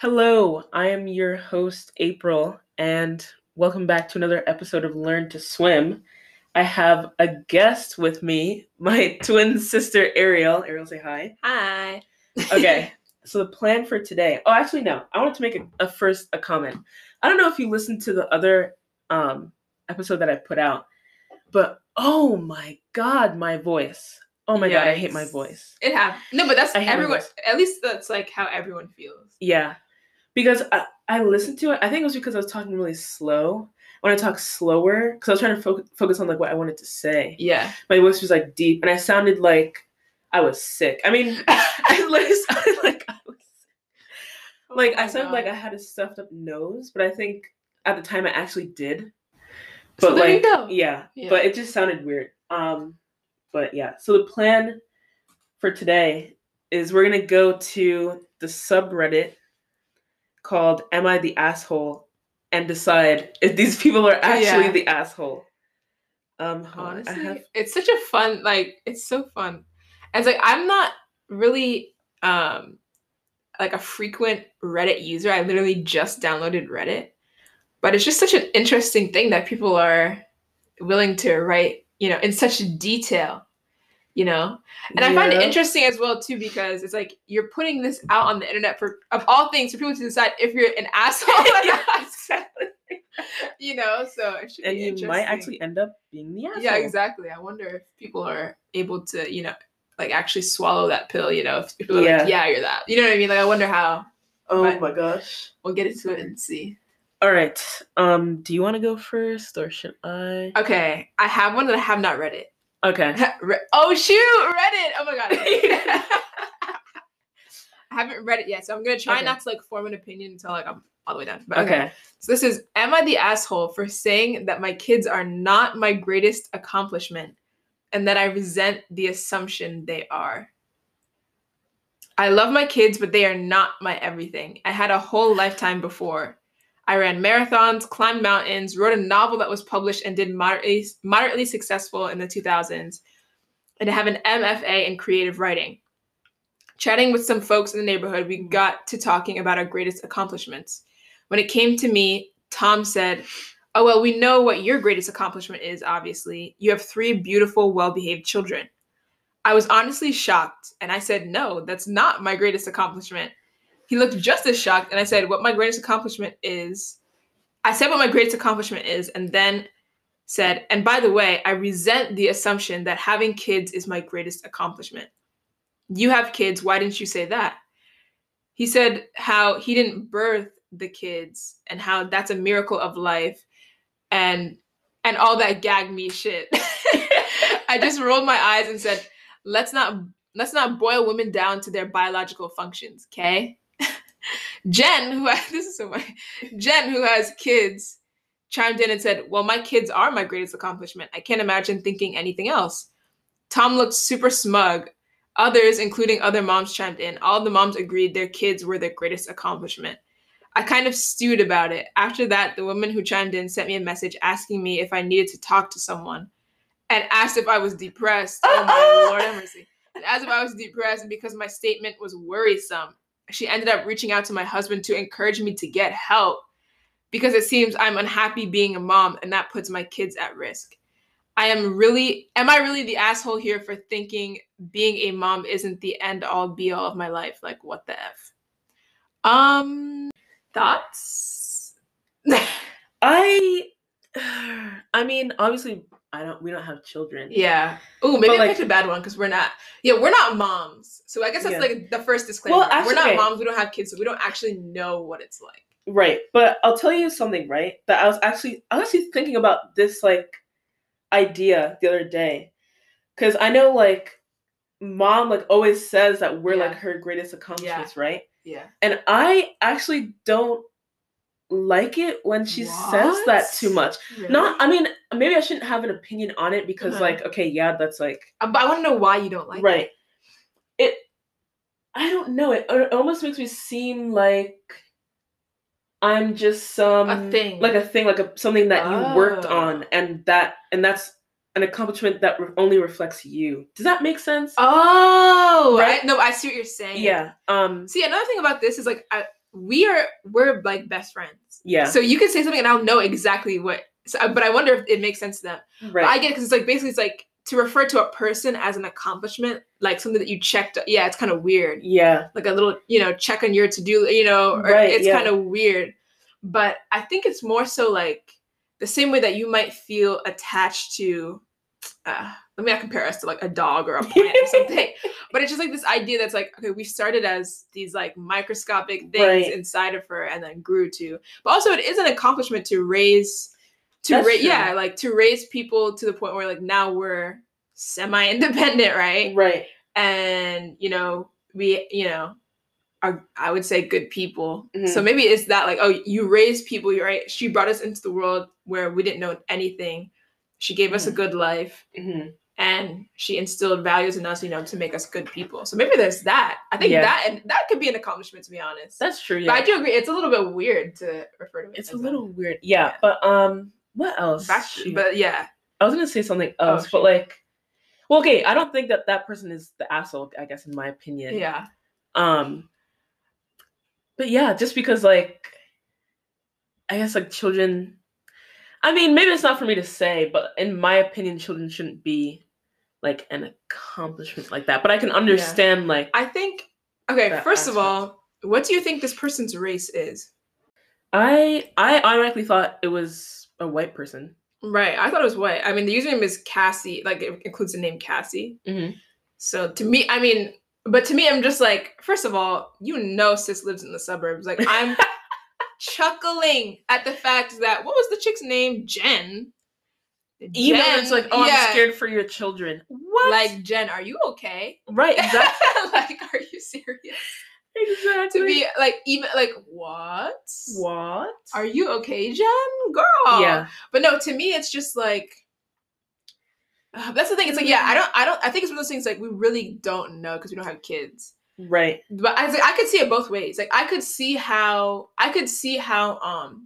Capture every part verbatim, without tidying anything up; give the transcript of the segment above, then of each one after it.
Hello, I am your host, April, and welcome back to another episode of Learn to Swim. I have a guest with me, my twin sister, Ariel. Ariel, say hi. Hi. Okay, so the plan for today. Oh, actually, no. I wanted to make a, a first a comment. I don't know if you listened to the other um, episode that I put out, but oh my god, my voice. Oh my god, I hate my voice. It happened. No, but that's I hate my everyone. voice. At least that's like how everyone feels. Yeah. Because I, I listened to it. I think it was because I was talking really slow. When I talk slower, because I was trying to fo- focus on like what I wanted to say. Yeah. My voice was like deep, and I sounded like I was sick. I mean, I literally sounded like I was sick. Like, oh I sounded God. like I had a stuffed up nose, but I think at the time I actually did. But so there like, you go. Yeah, yeah, but it just sounded weird. Um, But yeah, so the plan for today is we're going to go to the subreddit called Am I the Asshole? And decide if these people are actually yeah. the asshole. Um, Honestly, have... it's such a fun, like, it's so fun. And it's like, I'm not really um like a frequent Reddit user. I literally just downloaded Reddit. But it's just such an interesting thing that people are willing to write, you know, in such detail. You know, and yeah. I find it interesting as well too because it's like you're putting this out on the internet for, of all things, for people to decide if you're an asshole or yeah, not. exactly. You know, so it should and be you interesting. might actually end up being the asshole. Yeah, exactly. I wonder if people are able to, you know, like actually swallow that pill. You know, if people are yeah. like, yeah, you're that. You know what I mean? Like, I wonder how. Oh but my gosh. We'll get into it and see. All right. Um, do you want to go first or should I? Okay, I have one that I have not read it. Okay. Oh shoot, Reddit! Oh my god. I haven't read it yet, so I'm gonna try okay. not to like form an opinion until like I'm all the way done. But, okay. okay. So this is, am I the asshole for saying that my kids are not my greatest accomplishment and that I resent the assumption they are? I love my kids, but they are not my everything. I had a whole lifetime before. I ran marathons, climbed mountains, wrote a novel that was published and did moderately, moderately successful in the two thousands. And I have an M F A in creative writing. Chatting with some folks in the neighborhood, we got to talking about our greatest accomplishments. When it came to me, Tom said, oh, well, we know what your greatest accomplishment is, obviously. You have three beautiful, well-behaved children. I was honestly shocked, and I said, no, that's not my greatest accomplishment. He looked just as shocked, and I said, what my greatest accomplishment is. I said what my greatest accomplishment is, and then said, and by the way, I resent the assumption that having kids is my greatest accomplishment. You have kids, why didn't you say that? He said how he didn't birth the kids and how that's a miracle of life and and all that gag me shit. I just rolled my eyes and said, let's not let's not boil women down to their biological functions, okay? Jen, who has, this is so funny. Jen, who has kids, chimed in and said, well, my kids are my greatest accomplishment. I can't imagine thinking anything else. Tom looked super smug. Others, including other moms, chimed in. All the moms agreed their kids were their greatest accomplishment. I kind of stewed about it. After that, the woman who chimed in sent me a message asking me if I needed to talk to someone and asked if I was depressed. Oh my Lord have mercy. And asked if I was depressed because my statement was worrisome. She ended up reaching out to my husband to encourage me to get help because it seems I'm unhappy being a mom and that puts my kids at risk. I am really, am I really the asshole here for thinking being a mom isn't the end all be all of my life? Like, what the F? Um, thoughts? I, I mean, obviously, I don't, we don't have children. Yeah. Oh, maybe I picked a bad one because we're not, yeah, we're not moms. So I guess that's yeah. like the first disclaimer. Well, actually, we're not okay. moms, we don't have kids, so we don't actually know what it's like. Right. But I'll tell you something, right? That I was actually, I was actually thinking about this, like, idea the other day. Because I know, like, mom, like, always says that we're, yeah. like, her greatest accomplishments, yeah. right? Yeah. And I actually don't like it when she what? says that too much. Really? Not, I mean, maybe I shouldn't have an opinion on it because, uh-huh. like, okay, yeah, that's like. Uh, but I want to know why you don't like right. it. Right. It, I don't know. It, it almost makes me seem like I'm just some a thing, like a thing, like a something that oh. you worked on, and that and that's an accomplishment that re- only reflects you. Does that make sense? Oh, right. I, no, I see what you're saying. Yeah. Um. See, another thing about this is like I. we are we're like best friends. Yeah. So you can say something and I'll know exactly what. So, but I wonder if it makes sense to them. Right. But I get it because it's like basically it's like to refer to a person as an accomplishment, like something that you checked. Yeah, it's kind of weird. Yeah. Like a little, you know, check on your to do. You know, or right, it's yeah. kind of weird. But I think it's more so like the same way that you might feel attached to. Uh, let me not compare us to like a dog or a plant or something, but it's just like this idea that's like, okay, we started as these like microscopic things right. inside of her and then grew to, but also it is an accomplishment to raise, to raise, yeah, like to raise people to the point where like now we're semi-independent, right? Right. And, you know, we, you know, are, I would say good people. Mm-hmm. So maybe it's that like, oh, you raised people, you're right. She brought us into the world where we didn't know anything. She gave mm-hmm. us a good life. Mm-hmm. And she instilled values in us, you know, to make us good people. So maybe there's that. I think yeah. that and that could be an accomplishment, to be honest. That's true. Yeah. But I do agree. It's a little bit weird to refer to it. It's a little that. weird. Yeah, yeah. But um, what else? Back to, but yeah, I was gonna say something else, oh, but like, well, okay, I don't think that that person is the asshole. I guess in my opinion. Yeah. Um. But yeah, just because like, I guess like children. I mean, maybe it's not for me to say, but in my opinion, children shouldn't be like an accomplishment like that. But I can understand, yeah. like... I think... Okay, first aspect. of all, what do you think this person's race is? I I automatically thought it was a white person. Right, I thought it was white. I mean, the username is Cassie. Like, it includes the name Cassie. Mm-hmm. So, to me, I mean... But to me, I'm just like, first of all, you know sis lives in the suburbs. Like, I'm... chuckling at the fact that what was the chick's name? Jen. Even Jen, it's like, oh, yeah. I'm scared for your children. What? Like, Jen, are you okay? Right, exactly. Like, are you serious? Exactly. To be like, even like, what? What? Are you okay, Jen? Girl. Yeah. But no, to me, it's just like, uh, that's the thing. It's like, yeah, I don't, I don't, I think it's one of those things like we really don't know because we don't have kids. Right. But I was like, I could see it both ways. Like I could see how I could see how um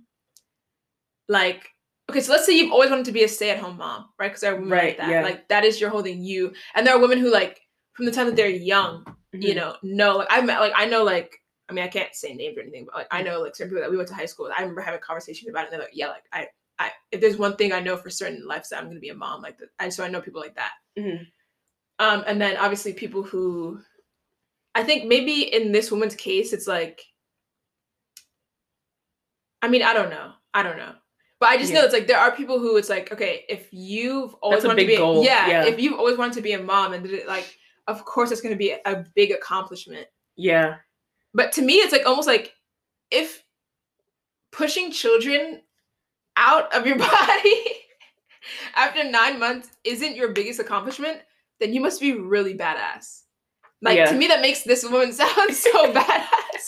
like okay, so let's say you've always wanted to be a stay-at-home mom, right? Because there are women right, like that. Yeah. Like that is your holding you. And there are women who like from the time that they're young, mm-hmm. you know, know like I met like I know like I mean I can't say names or anything, but like I know like certain people that we went to high school with. I remember having conversations about it and they're like, yeah, like I I if there's one thing I know for certain in life, I'm gonna be a mom. Like that. I so I know people like that. Mm-hmm. Um and then obviously people who I think maybe in this woman's case, it's like, I mean, I don't know. I don't know. But I just yeah. know it's like, there are people who it's like, okay, if you've always That's wanted a big to be, goal. Yeah, yeah, if you've always wanted to be a mom and it, like, of course it's going to be a big accomplishment. Yeah. But to me, it's like almost like if pushing children out of your body after nine months isn't your biggest accomplishment, then you must be really badass. Like, yeah. to me, that makes this woman sound so badass.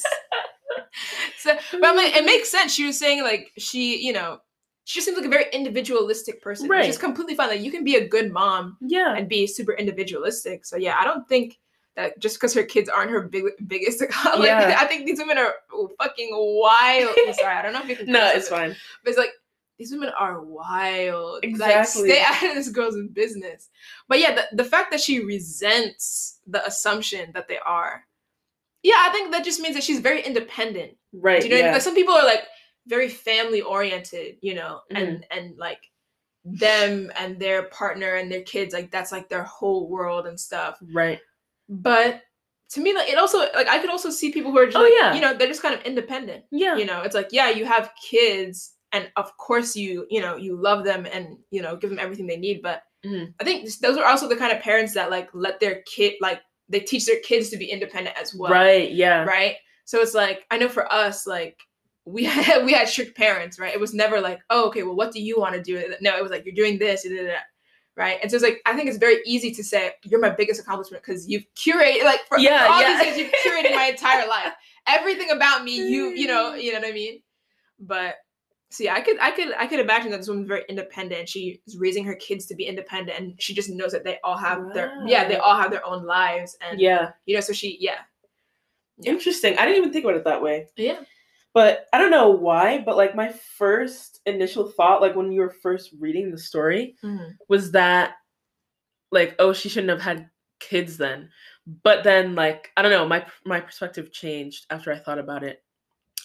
So, but I'm like, it makes sense. She was saying, like, she, you know, she just seems like a very individualistic person, right. which is completely fine. Like, you can be a good mom yeah. and be super individualistic. So, yeah, I don't think that just because her kids aren't her big, biggest, like, yeah. I think these women are fucking wild. I'm sorry, I don't know if you can. No, it's fine. But it's like, these women are wild. Exactly. Like, stay out of this girl's business. But yeah, the, the fact that she resents the assumption that they are, yeah, I think that just means that she's very independent. Right. Do you know, yeah. like some people are like very family oriented, you know, mm-hmm. and and like them and their partner and their kids, like that's like their whole world and stuff. Right. But to me, like it also like I could also see people who are just oh, like, yeah. you know, they're just kind of independent. Yeah. You know, it's like, yeah, you have kids. And of course, you you know you love them and you know give them everything they need. But mm-hmm. I think those are also the kind of parents that like let their kid like they teach their kids to be independent as well. Right. Yeah. Right. So it's like I know for us like we had we had strict parents. Right. It was never like, oh, okay, well, what do you want to do? No, it was like you're doing this. Da, da, da. Right. And so it's like I think it's very easy to say you're my biggest accomplishment because you've curated like for, yeah, for all yeah. these years you've curated my entire life. Everything about me, you you know you know what I mean. But see, I could, I could, I could imagine that this woman's very independent. She is raising her kids to be independent, and she just knows that they all have wow. their, yeah, they all have their own lives, and yeah, you know, so she, yeah. yeah, interesting. I didn't even think about it that way. Yeah, but I don't know why, but like my first initial thought, like when you were first reading the story, mm-hmm. was that, like, oh, she shouldn't have had kids then. But then, like, I don't know, my my perspective changed after I thought about it.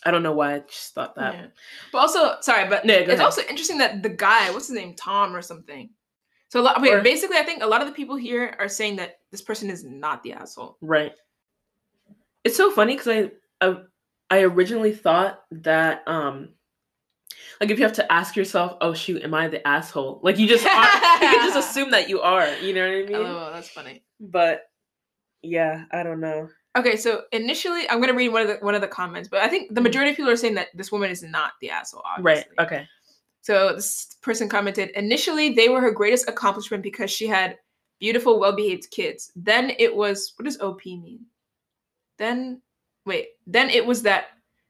I don't know why I just thought that. Yeah. But also, sorry, but no, it's ahead. also interesting that the guy, what's his name, Tom or something. So a lot, wait, or, basically, I think a lot of the people here are saying that this person is not the asshole. Right. It's so funny because I, I I originally thought that um like if you have to ask yourself, oh shoot, am I the asshole? Like you just are, you can just assume that you are. You know what I mean? Oh, that's funny. But yeah, I don't know. Okay, so initially, I'm gonna read one of the one of the comments, but I think the majority of people are saying that this woman is not the asshole. Obviously. Right. Okay. So this person commented, initially they were her greatest accomplishment because she had beautiful, well-behaved kids. Then it was, what does O P mean? Then, wait, then it was that,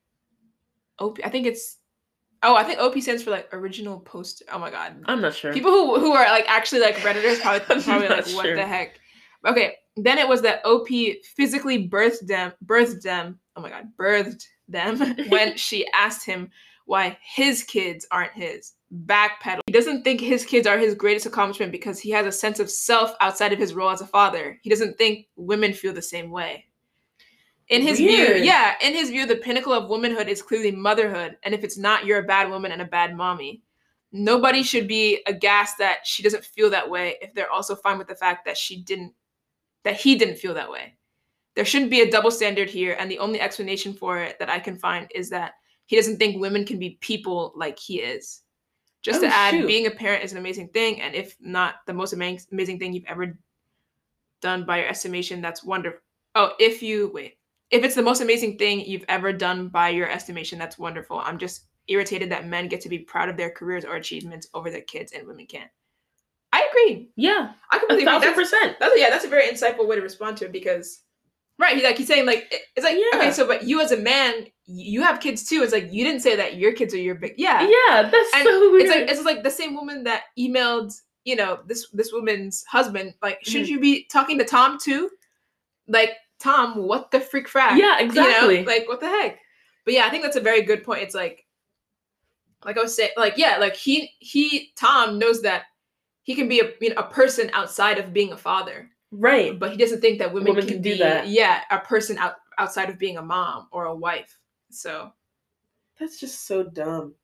O P, I think it's, oh, I think O P stands for like original poster. Oh my God. I'm not sure. People who, who are like actually like Redditors probably, probably like, sure. what the heck? Okay, then it was that O P physically birthed them, birthed them, oh my God, birthed them when she asked him why his kids aren't his. Backpedal. He doesn't think his kids are his greatest accomplishment because he has a sense of self outside of his role as a father. He doesn't think women feel the same way. In his Weird. view, yeah, in his view, the pinnacle of womanhood is clearly motherhood. And if it's not, you're a bad woman and a bad mommy. Nobody should be aghast that she doesn't feel that way if they're also fine with the fact that she didn't, that he didn't feel that way. There shouldn't be a double standard here. And the only explanation for it that I can find is that he doesn't think women can be people like he is. Just oh, to add, shoot. being a parent is an amazing thing. And if not the most amazing thing you've ever done by your estimation, that's wonderful. Oh, if you, wait. If it's the most amazing thing you've ever done by your estimation, that's wonderful. I'm just irritated that men get to be proud of their careers or achievements over their kids and women can't. I agree. Yeah. I completely agree. A thousand percent. That's, yeah, that's a very insightful way to respond to it because, right, he's like, he's saying like, it's like, yeah. Okay, so, but you as a man, you have kids too. It's like, you didn't say that your kids are your big, yeah. Yeah, that's and so weird. It's like, it's like the same woman that emailed, you know, this, this woman's husband, like, shouldn't mm-hmm. you be talking to Tom too? Like, Tom, what the freak frack? Yeah, exactly. You know? Like, what the heck? But yeah, I think that's a very good point. It's like, like I was saying, like, yeah, like he, he, Tom knows that he can be a, you know, a person outside of being a father. Right. But he doesn't think that women, women can, can be, do that. Yeah, a person out, outside of being a mom or a wife. So. That's just so dumb.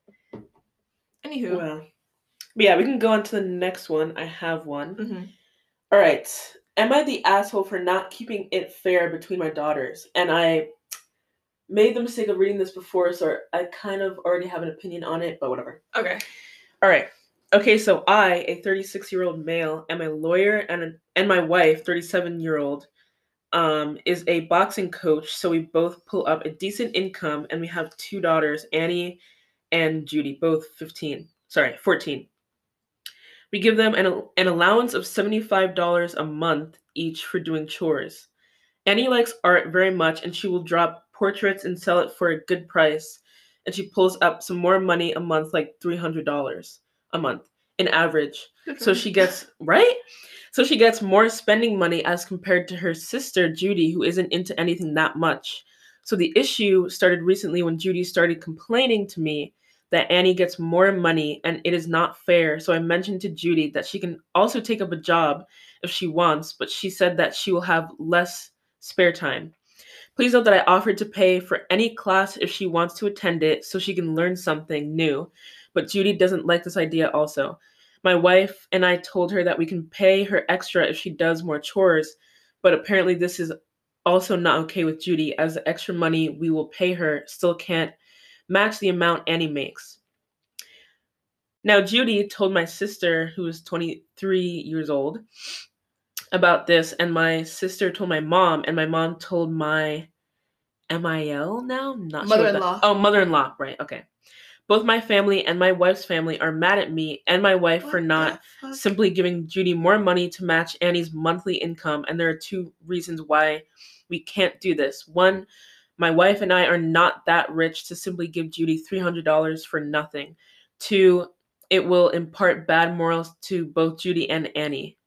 Anywho. Well, yeah, we can go on to the next one. I have one. Mm-hmm. All right. Am I the asshole for not keeping it fair between my daughters? And I made the mistake of reading this before, so I kind of already have an opinion on it, but whatever. Okay. All right. Okay, so I, a thirty-six-year-old male, am a lawyer, and a, and my wife, thirty-seven-year-old, um, is a boxing coach, so we both pull up a decent income, and we have two daughters, Annie and Judy, both fifteen. Sorry, fourteen. We give them an, an allowance of seventy-five dollars a month each for doing chores. Annie likes art very much, and she will drop portraits and sell it for a good price, and she pulls up some more money a month, like three hundred dollars a month in average. So she gets, right? So she gets more spending money as compared to her sister, Judy, who isn't into anything that much. So the issue started recently when Judy started complaining to me that Annie gets more money and it is not fair. So I mentioned to Judy that she can also take up a job if she wants, but she said that she will have less spare time. Please note that I offered to pay for any class if she wants to attend it so she can learn something new, but Judy doesn't like this idea also. My wife and I told her that we can pay her extra if she does more chores, but apparently this is also not okay with Judy, as the extra money we will pay her still can't match the amount Annie makes. Now, Judy told my sister, who is twenty-three years old, about this, and my sister told my mom, and my mom told my M I L now? Not mother-in-law. Sure oh, mother-in-law, right, okay. Both my family and my wife's family are mad at me and my wife what for not simply giving Judy more money to match Annie's monthly income, and there are two reasons why we can't do this. One, my wife and I are not that rich to simply give Judy three hundred dollars for nothing. Two, it will impart bad morals to both Judy and Annie.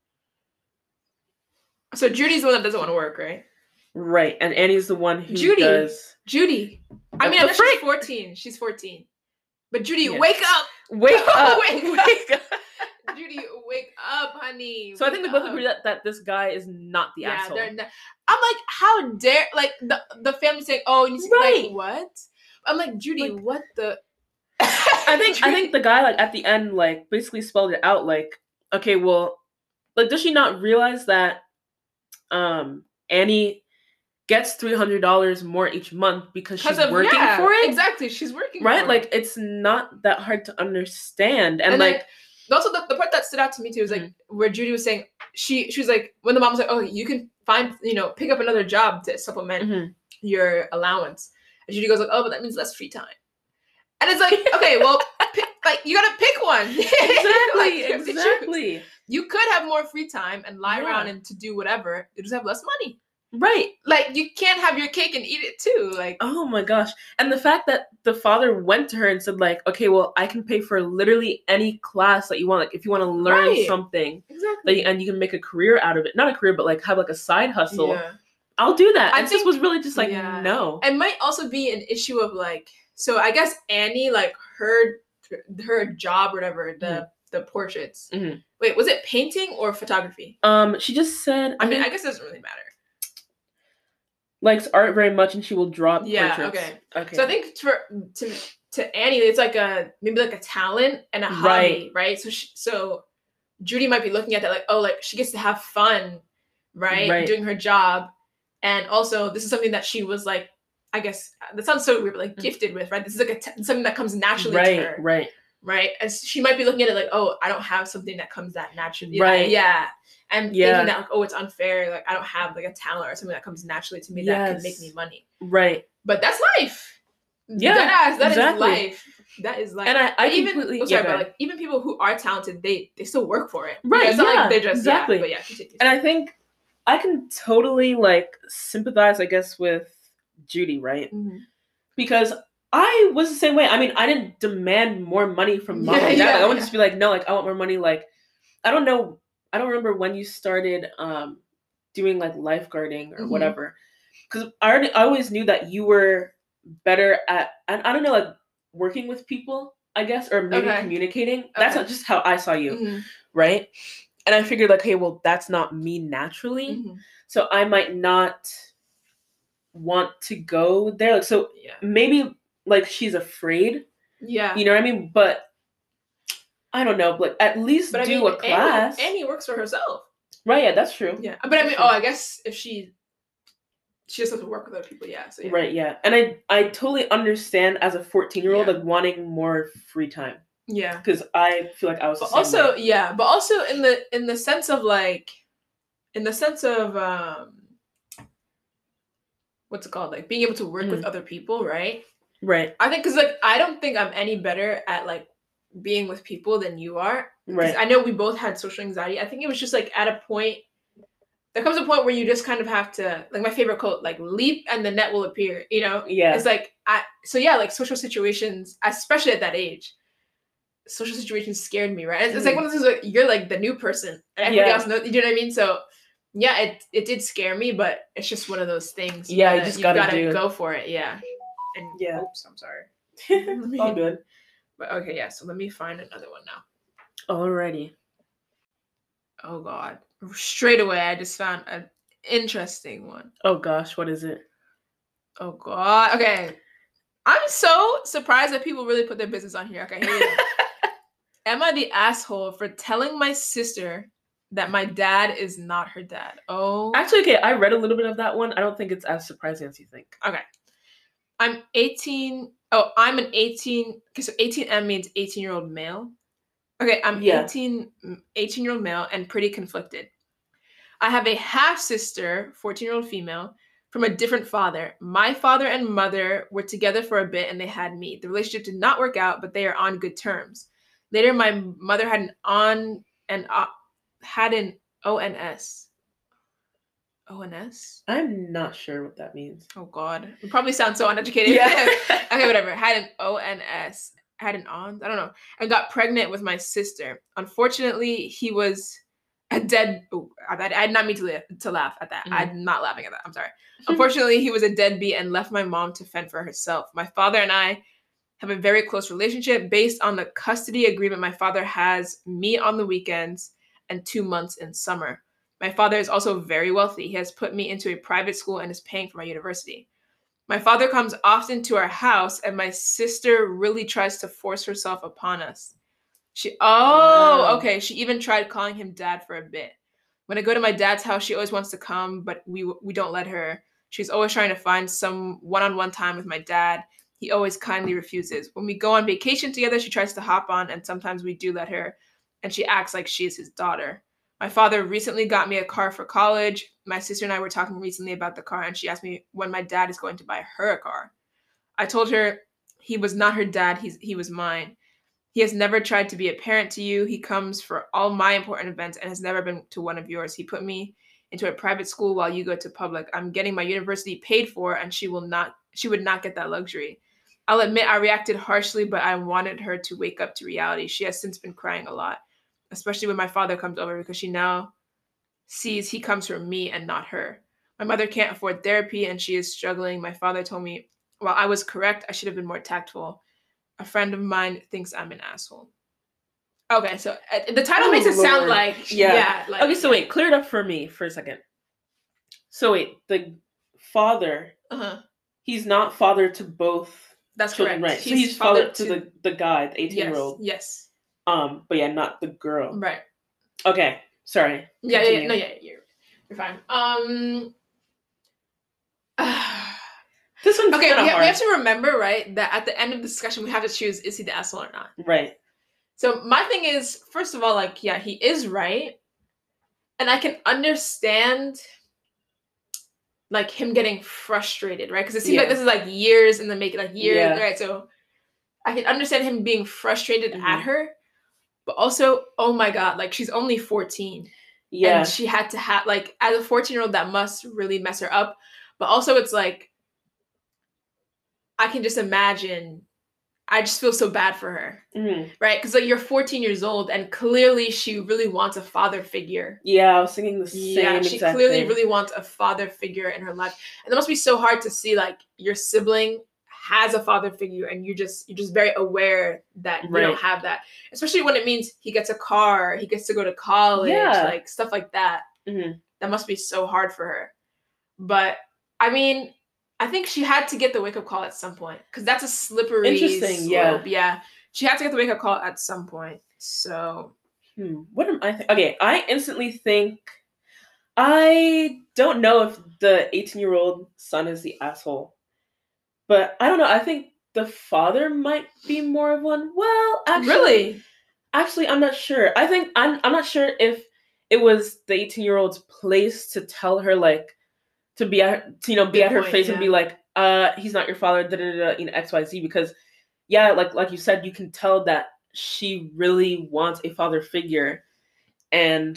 So Judy's the one that doesn't want to work, right? Right, and Annie's the one who Judy, does. Judy. I mean, I know she's fourteen. She's fourteen. But Judy, yeah. wake up! Wake up! wake, wake up! Judy, wake up, honey. So wake I think we both up. agree that, that this guy is not the yeah, asshole. They're not, I'm like, how dare, like, the, the family saying, oh, you see, Right. like, what? I'm like, Judy, Like, what the... I think Judy. I think the guy, like, at the end, like, basically spelled it out, like, okay, well, like, does she not realize that um, Annie gets three hundred dollars more each month because she's of, working yeah, for it? Exactly, she's working right? for Like, it. it's not that hard to understand. And, and like... Then, also, the, the part that stood out to me, too, was, like, mm-hmm. where Judy was saying, she she was like, when the mom was like, oh, you can find, you know, pick up another job to supplement mm-hmm. your allowance. And Judy goes like, oh, but that means less free time. And it's like, okay, well, pick, like, you gotta pick one. Exactly, like, exactly. You could have more free time and lie yeah. around and to do whatever. You just have less money. Right. Like, you can't have your cake and eat it, too. Like, oh, my gosh. And the fact that the father went to her and said, like, okay, well, I can pay for literally any class that you want. Like, if you want to learn right. something. Exactly. Like, and you can make a career out of it. Not a career, but, like, have, like, a side hustle. Yeah. I'll do that. I and think, this was really just, like, yeah. no. It might also be an issue of, like... So I guess Annie, like, her her job or whatever, the mm-hmm. the portraits. Mm-hmm. Wait, was it painting or photography? Um, she just said... I, I mean, think, I guess it doesn't really matter. Likes art very much, and she will draw yeah, portraits. okay. Okay. So I think for to to Annie, it's like a maybe like a talent and a hobby, right? right? So she, so Judy might be looking at that like, oh, like she gets to have fun, right? right? Doing her job, and also this is something that she was like, I guess that sounds so weird, but like gifted with, right? This is like a t- something that comes naturally right, to her, right? Right. And she might be looking at it like, oh, I don't have something that comes that naturally, right? Yeah. And yeah. thinking that like, oh, it's unfair. Like I don't have like a talent or something that comes naturally to me yes. that can make me money. Right. But that's life. Yeah. That, is, that exactly. is life. That is life. And I, I even completely, oh, sorry, yeah, but like even people who are talented, they they still work for it. Right. It's not yeah, like they're just exactly. Yeah, but yeah, continue. And I think I can totally like sympathize, I guess, with Judy, right? Mm-hmm. Because I was the same way. I mean, I didn't demand more money from mom yeah, and dad. Yeah, like, I wouldn't yeah. just be like, no, like I want more money. Like, I don't know. I don't remember when you started um, doing like lifeguarding or mm-hmm. whatever. Because I already, I always knew that you were better at, and I don't know, like working with people, I guess, or maybe okay. communicating. Okay. That's not just how I saw you, mm-hmm. right? And I figured like, hey, well, that's not me naturally. Mm-hmm. So I might not want to go there. Like, so yeah. maybe like she's afraid. Yeah. You know what I mean? But I don't know. But at least but do I mean, a class. Annie, Annie works for herself. Right. Yeah, that's true. Yeah. But I mean, oh, I guess if she she just has to work with other people. Yeah. So yeah. Right. Yeah. And I I totally understand as a fourteen year old yeah. like wanting more free time. Yeah. Because I feel like I was. But the same also, way. yeah. But also in the in the sense of like, in the sense of um. what's it called? Like being able to work mm-hmm. with other people, right? Right. I think because like I don't think I'm any better at like being with people than you are. Right. I know we both had social anxiety. I think it was just like at a point, there comes a point where you just kind of have to, like my favorite quote, like leap and the net will appear, you know? Yeah. It's like, I, so yeah, like social situations, especially at that age, social situations scared me, right? It's, mm. it's like one of those, like, you're like the new person and everybody yeah. else knows, you know what I mean? So yeah, it it did scare me, but it's just one of those things. Yeah, you, you just gotta, gotta go for it. Yeah. And yeah. Oops, I'm sorry. It's all good. But okay, yeah. So let me find another one now. Alrighty. Oh God! Straight away, I just found an interesting one. Oh gosh, what is it? Oh God. Okay. I'm so surprised that people really put their business on here. Okay, here we go. Am I the asshole for telling my sister that my dad is not her dad? Oh. Actually, okay, I read a little bit of that one. I don't think it's as surprising as you think. Okay. I'm eighteen. Oh, I'm an eighteen. Okay, so eighteen M means eighteen-year-old male. Okay, I'm yeah. eighteen, eighteen-year-old male and pretty conflicted. I have a half-sister, fourteen-year-old female, from a different father. My father and mother were together for a bit and they had me. The relationship did not work out, but they are on good terms. Later, my mother had an on and off, had an O N S. O N S? I'm not sure what that means. Oh, God. It probably sounds so uneducated. Yeah. Okay, whatever. Had an O N S. Had an on? I don't know. And got pregnant with my sister. Unfortunately, he was a dead... Oh, I, I did not mean to, laugh, to laugh at that. Mm-hmm. I'm not laughing at that. I'm sorry. Unfortunately, he was a deadbeat and left my mom to fend for herself. My father and I have a very close relationship based on the custody agreement my father has me on the weekends and two months in summer. My father is also very wealthy. He has put me into a private school and is paying for my university. My father comes often to our house, and my sister really tries to force herself upon us. She, oh, wow. Okay. She even tried calling him dad for a bit. When I go to my dad's house, she always wants to come, but we we don't let her. She's always trying to find some one-on-one time with my dad. He always kindly refuses. When we go on vacation together, she tries to hop on, and sometimes we do let her, and she acts like she is his daughter. My father recently got me a car for college. My sister and I were talking recently about the car, and she asked me when my dad is going to buy her a car. I told her he was not her dad, he's, he was mine. He has never tried to be a parent to you. He comes for all my important events and has never been to one of yours. He put me into a private school while you go to public. I'm getting my university paid for, and she will not, she would not get that luxury. I'll admit I reacted harshly, but I wanted her to wake up to reality. She has since been crying a lot, especially when my father comes over, because she now sees he comes from me and not her. My mother can't afford therapy and she is struggling. My father told me, while I was correct, I should have been more tactful. A friend of mine thinks I'm an asshole. Okay, so uh, the title oh, makes it Lord. sound like, yeah. yeah like, okay, so yeah. wait, clear it up for me for a second. So wait, the father, uh-huh. he's not father to both That's children, correct. right? He's so he's father, father to, to the, the guy, the eighteen-year-old. Yes, yes. Um, but yeah, not the girl. Right. Okay, sorry. Yeah, yeah, yeah, no, yeah, you're, you're fine. Um... This one's okay. kind We, of hard. we have to remember, right, that at the end of the discussion, we have to choose: is he the asshole or not? Right. So my thing is, first of all, like, yeah, he is right, and I can understand, like, him getting frustrated, right? Because it seems yeah. like this is like years in the making, like years, yeah. right? So I can understand him being frustrated mm-hmm. at her, but also, oh my god, like, she's only fourteen, yeah, and she had to have, like, as a fourteen-year-old, that must really mess her up. But also, it's like, I can just imagine, I just feel so bad for her, mm-hmm. right? Because, like, you're fourteen years old, and clearly she really wants a father figure. Yeah, I was thinking the same Yeah, she exact clearly thing. really wants a father figure in her life. And it must be so hard to see, like, your sibling has a father figure, and you just, you're just very aware that you right. don't have that. Especially when it means he gets a car, he gets to go to college, yeah. like, stuff like that. Mm-hmm. That must be so hard for her. But, I mean... I think she had to get the wake-up call at some point, because that's a slippery Interesting, slope. yeah. Yeah, she had to get the wake-up call at some point. So, hmm. what am I thinking? Okay, I instantly think I don't know if the eighteen-year-old son is the asshole, but I don't know. I think the father might be more of one. Well, actually, really, actually, I'm not sure. I think I'm. I'm not sure if it was the eighteen-year-old's place to tell her, like, to be at, to, you know, be Good at her point, face yeah. and be like, uh, he's not your father, da da da, you know, X Y Z. Because, yeah, like like you said, you can tell that she really wants a father figure, and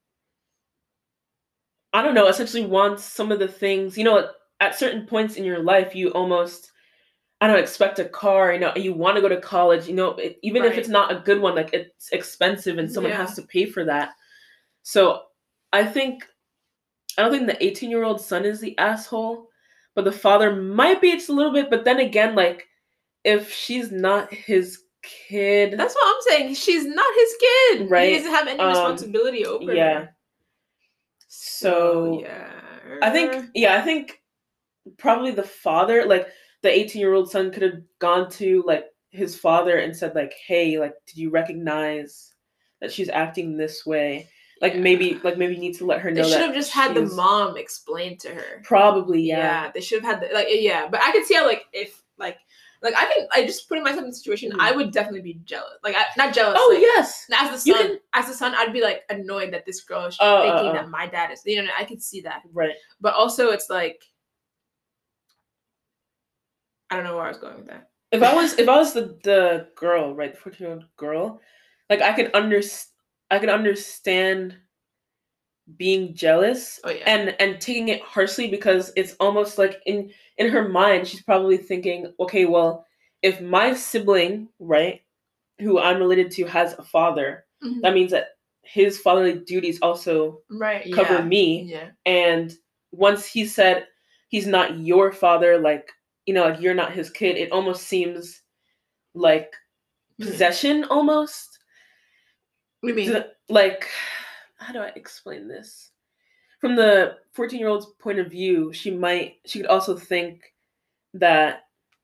I don't know, essentially wants some of the things, you know, at certain points in your life, you almost, I don't know, expect a car, you know, you want to go to college, you know, it, even right. if it's not a good one, like, it's expensive and someone yeah. has to pay for that. So I think. I don't think the eighteen-year-old son is the asshole, but the father might be just a little bit. But then again, like, if she's not his kid... That's what I'm saying. She's not his kid. Right. He doesn't have any um, responsibility over yeah. her. So, so, yeah. I think, yeah, I think probably the father, like, the eighteen-year-old son could have gone to, like, his father and said, like, hey, like, did you recognize that she's acting this way? Like yeah. maybe, like maybe you need to let her know. They should that have just had the mom explain to her. Probably, yeah. Yeah, they should have had the, like, yeah. But I could see how, like, if, like, like I can, I just putting myself in the situation, mm-hmm. I would definitely be jealous. Like, I, not jealous. Oh like, yes. As the son, can... as the son, I'd be like annoyed that this girl is uh, thinking uh, uh. that my dad is. You know, I could see that. Right. But also, it's like, I don't know where I was going with that. If I was, if I was the the girl, right, the fourteen-year-old girl, like I could understand, I could understand. being jealous oh, yeah. and and taking it harshly, because it's almost like in in her mind she's probably thinking, okay, well, if my sibling, right, who I'm related to, has a father, mm-hmm. that means that his fatherly duties also right cover yeah. me. Yeah. And once he said he's not your father, like, you know, like, you're not his kid, it almost seems like possession almost. What do you mean? Like, how do I explain this? From the fourteen-year-old's point of view, she might, she could also think that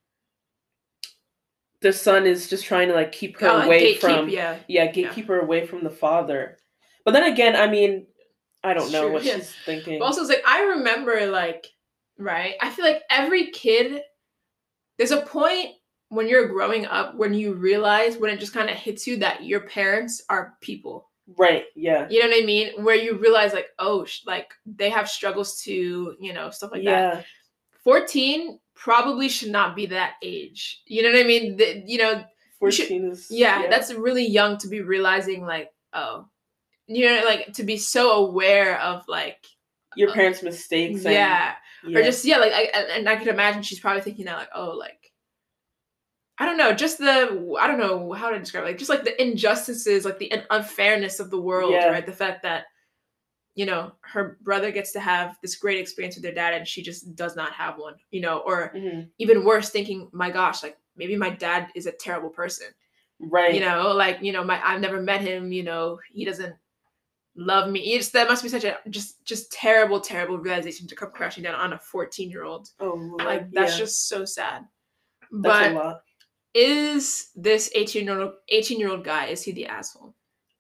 the son is just trying to like keep her oh, away gatekeep, from, yeah, yeah, gatekeep yeah. her away from the father. But then again, I mean, I don't know sure, what yeah. she's thinking. But also, it's like, I remember, like, right? I feel like every kid, there's a point when you're growing up when you realize, when it just kind of hits you that your parents are people. Right, yeah. You know what I mean? Where you realize, like, oh, sh- like, they have struggles too, you know, stuff like yeah. that. fourteen probably should not be that age. You know what I mean? The, you know, fourteen should, is... Yeah, yeah, that's really young to be realizing, like, oh, you know, like, to be so aware of, like, your uh, parents' mistakes. Yeah. And, yeah. Or just, yeah, like, I, and I could imagine she's probably thinking that, like, oh, like, I don't know, just the, I don't know how to describe it, like, just, like, the injustices, like, the unfairness of the world, yeah. right? The fact that, you know, her brother gets to have this great experience with their dad and she just does not have one, you know, or mm-hmm. even worse, thinking, my gosh, like, maybe my dad is a terrible person. Right. You know, like, you know, my, I've never met him, you know, he doesn't love me. It's, that must be such a just just terrible, terrible realization to come crashing down on a fourteen-year-old. Oh, like that's yeah. just so sad. That's but a lot. Is this eighteen-year-old eighteen-year-old guy, is he the asshole?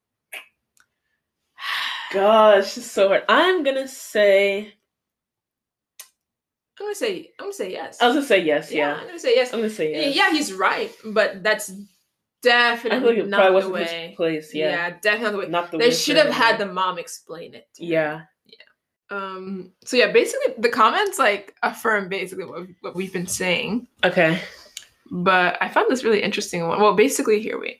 Gosh, it's so hard. I'm gonna say. I'm gonna say. I'm gonna say yes. I was gonna say yes. Yeah, yeah. I'm gonna say yes. I'm gonna say yes. Yeah, he's right, but that's. Definitely I feel like it not the way. His place, yeah. Yeah, definitely not the way. Not the they way should have had the mom explain it. Yeah. Yeah. Um. So yeah, basically the comments like affirm basically what, what we've been saying. Okay. But I found this really interesting one. Well, basically here we.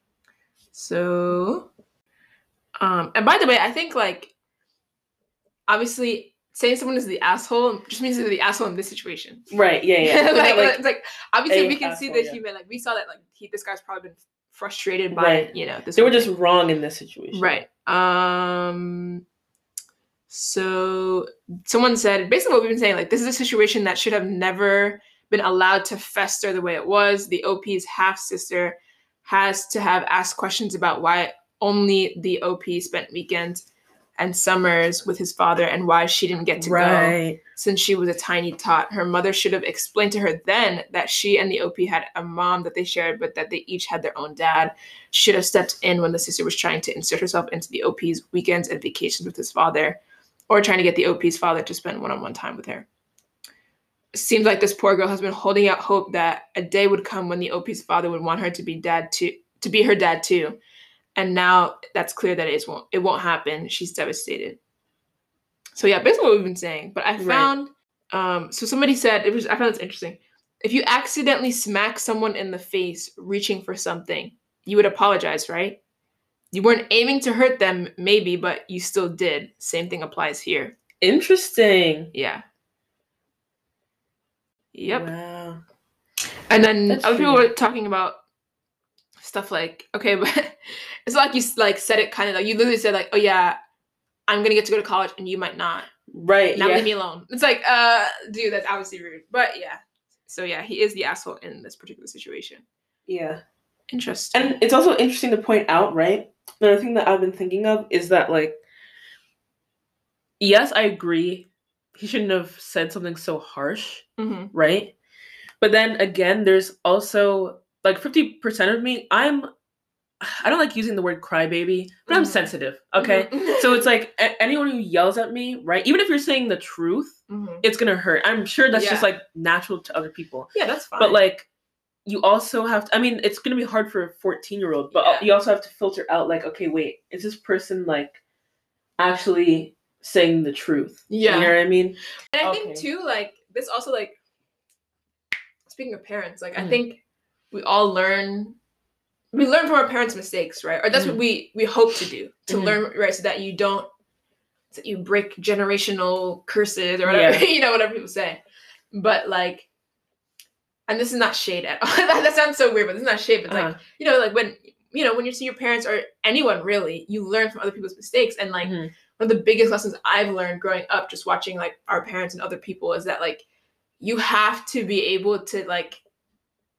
So. Um. And by the way, I think like. Obviously, saying someone is the asshole just means they're the asshole in this situation. Right. Yeah. Yeah. like, like, it's like obviously we can asshole, see the yeah. human. Like we saw that like he, this guy's probably been frustrated by right. you know this. They were just wrong in this situation. Right. Um. So someone said basically what we've been saying. Like this is a situation that should have never been allowed to fester the way it was. The O P's half sister has to have asked questions about why only the O P spent weekends and summers with his father and why she didn't get to right. go since she was a tiny tot. Her mother should have explained to her then that she and the O P had a mom that they shared, but that they each had their own dad. She should have stepped in when the sister was trying to insert herself into the O P's weekends and vacations with his father, or trying to get the O P's father to spend one-on-one time with her. It seems like this poor girl has been holding out hope that a day would come when the O P's father would want her to be dad too, to be her dad too. And now that's clear that it won't, it won't happen. She's devastated. So yeah, basically what we've been saying. But I found, right. um, so somebody said, it was, I found this interesting. If you accidentally smack someone in the face reaching for something, you would apologize, right? You weren't aiming to hurt them, maybe, but you still did. Same thing applies here. Interesting. Yeah. Yep. Wow. And then that's other people were talking about stuff like, okay, but it's like you like said it kind of like you literally said like, oh yeah, I'm gonna get to go to college and you might not. Right. Now yeah. leave me alone. It's like, uh, dude, that's obviously rude. But yeah. So yeah, he is the asshole in this particular situation. Yeah. Interesting. And it's also interesting to point out, right? Another thing that I've been thinking of is that like, yes, I agree. He shouldn't have said something so harsh, mm-hmm. right? But then again, there's also like fifty percent of me, I'm, I don't like using the word crybaby, but mm-hmm. I'm sensitive, okay? Mm-hmm. So it's like a- anyone who yells at me, right? Even if you're saying the truth, mm-hmm. it's gonna hurt. I'm sure that's yeah. just like natural to other people. Yeah, that's fine. But like, you also have to, I mean, it's gonna be hard for a fourteen-year-old, but yeah. you also have to filter out like, okay, wait, is this person like actually saying the truth? Yeah. You know what I mean? And I okay. think too, like, this also like, speaking of parents, like, mm-hmm. I think we all learn, we learn from our parents' mistakes, right? Or that's mm-hmm. what we, we hope to do, to mm-hmm. learn, right? So that you don't, so that you break generational curses or whatever, yeah. you know, whatever people say. But like, and this is not shade at all. that, that sounds so weird, but this is not shade. But uh-huh. like, you know, like when, you know, when you see your parents or anyone really, you learn from other people's mistakes. And like, mm-hmm. one of the biggest lessons I've learned growing up, just watching like our parents and other people, is that like, you have to be able to like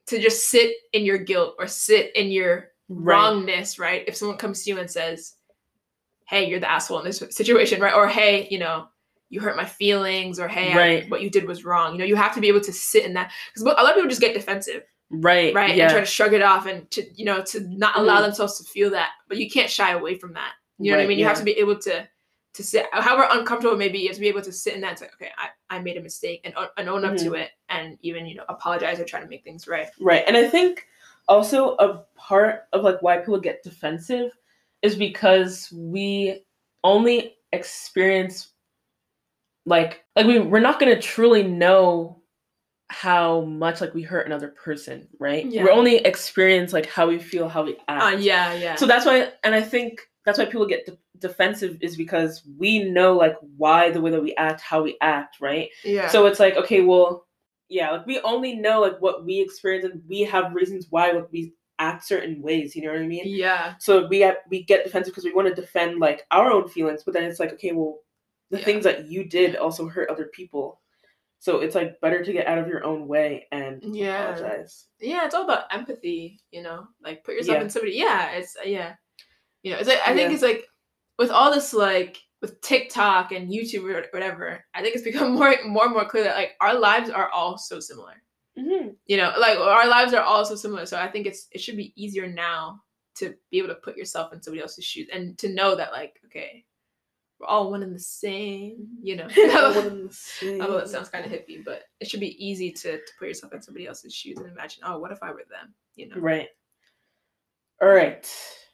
to just sit in your guilt or sit in your Right. wrongness, right? If someone comes to you and says, hey, you're the asshole in this situation, right? Or, hey, you know, you hurt my feelings, or, hey, Right. I, what you did was wrong. You know, you have to be able to sit in that. Because a lot of people just get defensive. Right. Right. Yeah. And try to shrug it off and to, you know, to not allow Mhm. themselves to feel that. But you can't shy away from that. You know Right, what I mean? You yeah. have to be able to to sit, however uncomfortable it may be, you have to be able to sit in that and say, okay, I, I made a mistake, and, and own up Mhm. to it, and even, you know, apologize or try to make things right. Right. And I think also a part of like why people get defensive is because we only experience like like we we're not gonna truly know how much like we hurt another person, right? Yeah. We only experience like how we feel, how we act. Uh, yeah, yeah. So that's why, and I think that's why people get de- defensive is because we know like why the way that we act, how we act, right? Yeah. So it's like, okay, well, yeah, like we only know like what we experience, and we have reasons why like we act certain ways. You know what I mean? Yeah. So we have, we get defensive because we want to defend like our own feelings, but then it's like, okay, well, the Yeah. things that you did also hurt other people. So it's like better to get out of your own way and Yeah. apologize. Yeah, it's all about empathy, you know, like put yourself Yeah. in somebody. Yeah, it's yeah, you know, it's like I think Yeah. it's like with all this like with TikTok and YouTube or whatever, I think it's become more more and more clear that like our lives are all so similar. Mm-hmm. You know, like our lives are all so similar. So I think it's it should be easier now to be able to put yourself in somebody else's shoes and to know that like, okay, we're all one and the same, you know. All one and the same. Although it sounds kind of hippie, but it should be easy to, to put yourself in somebody else's shoes and imagine, oh, what if I were them? You know. Right. All right.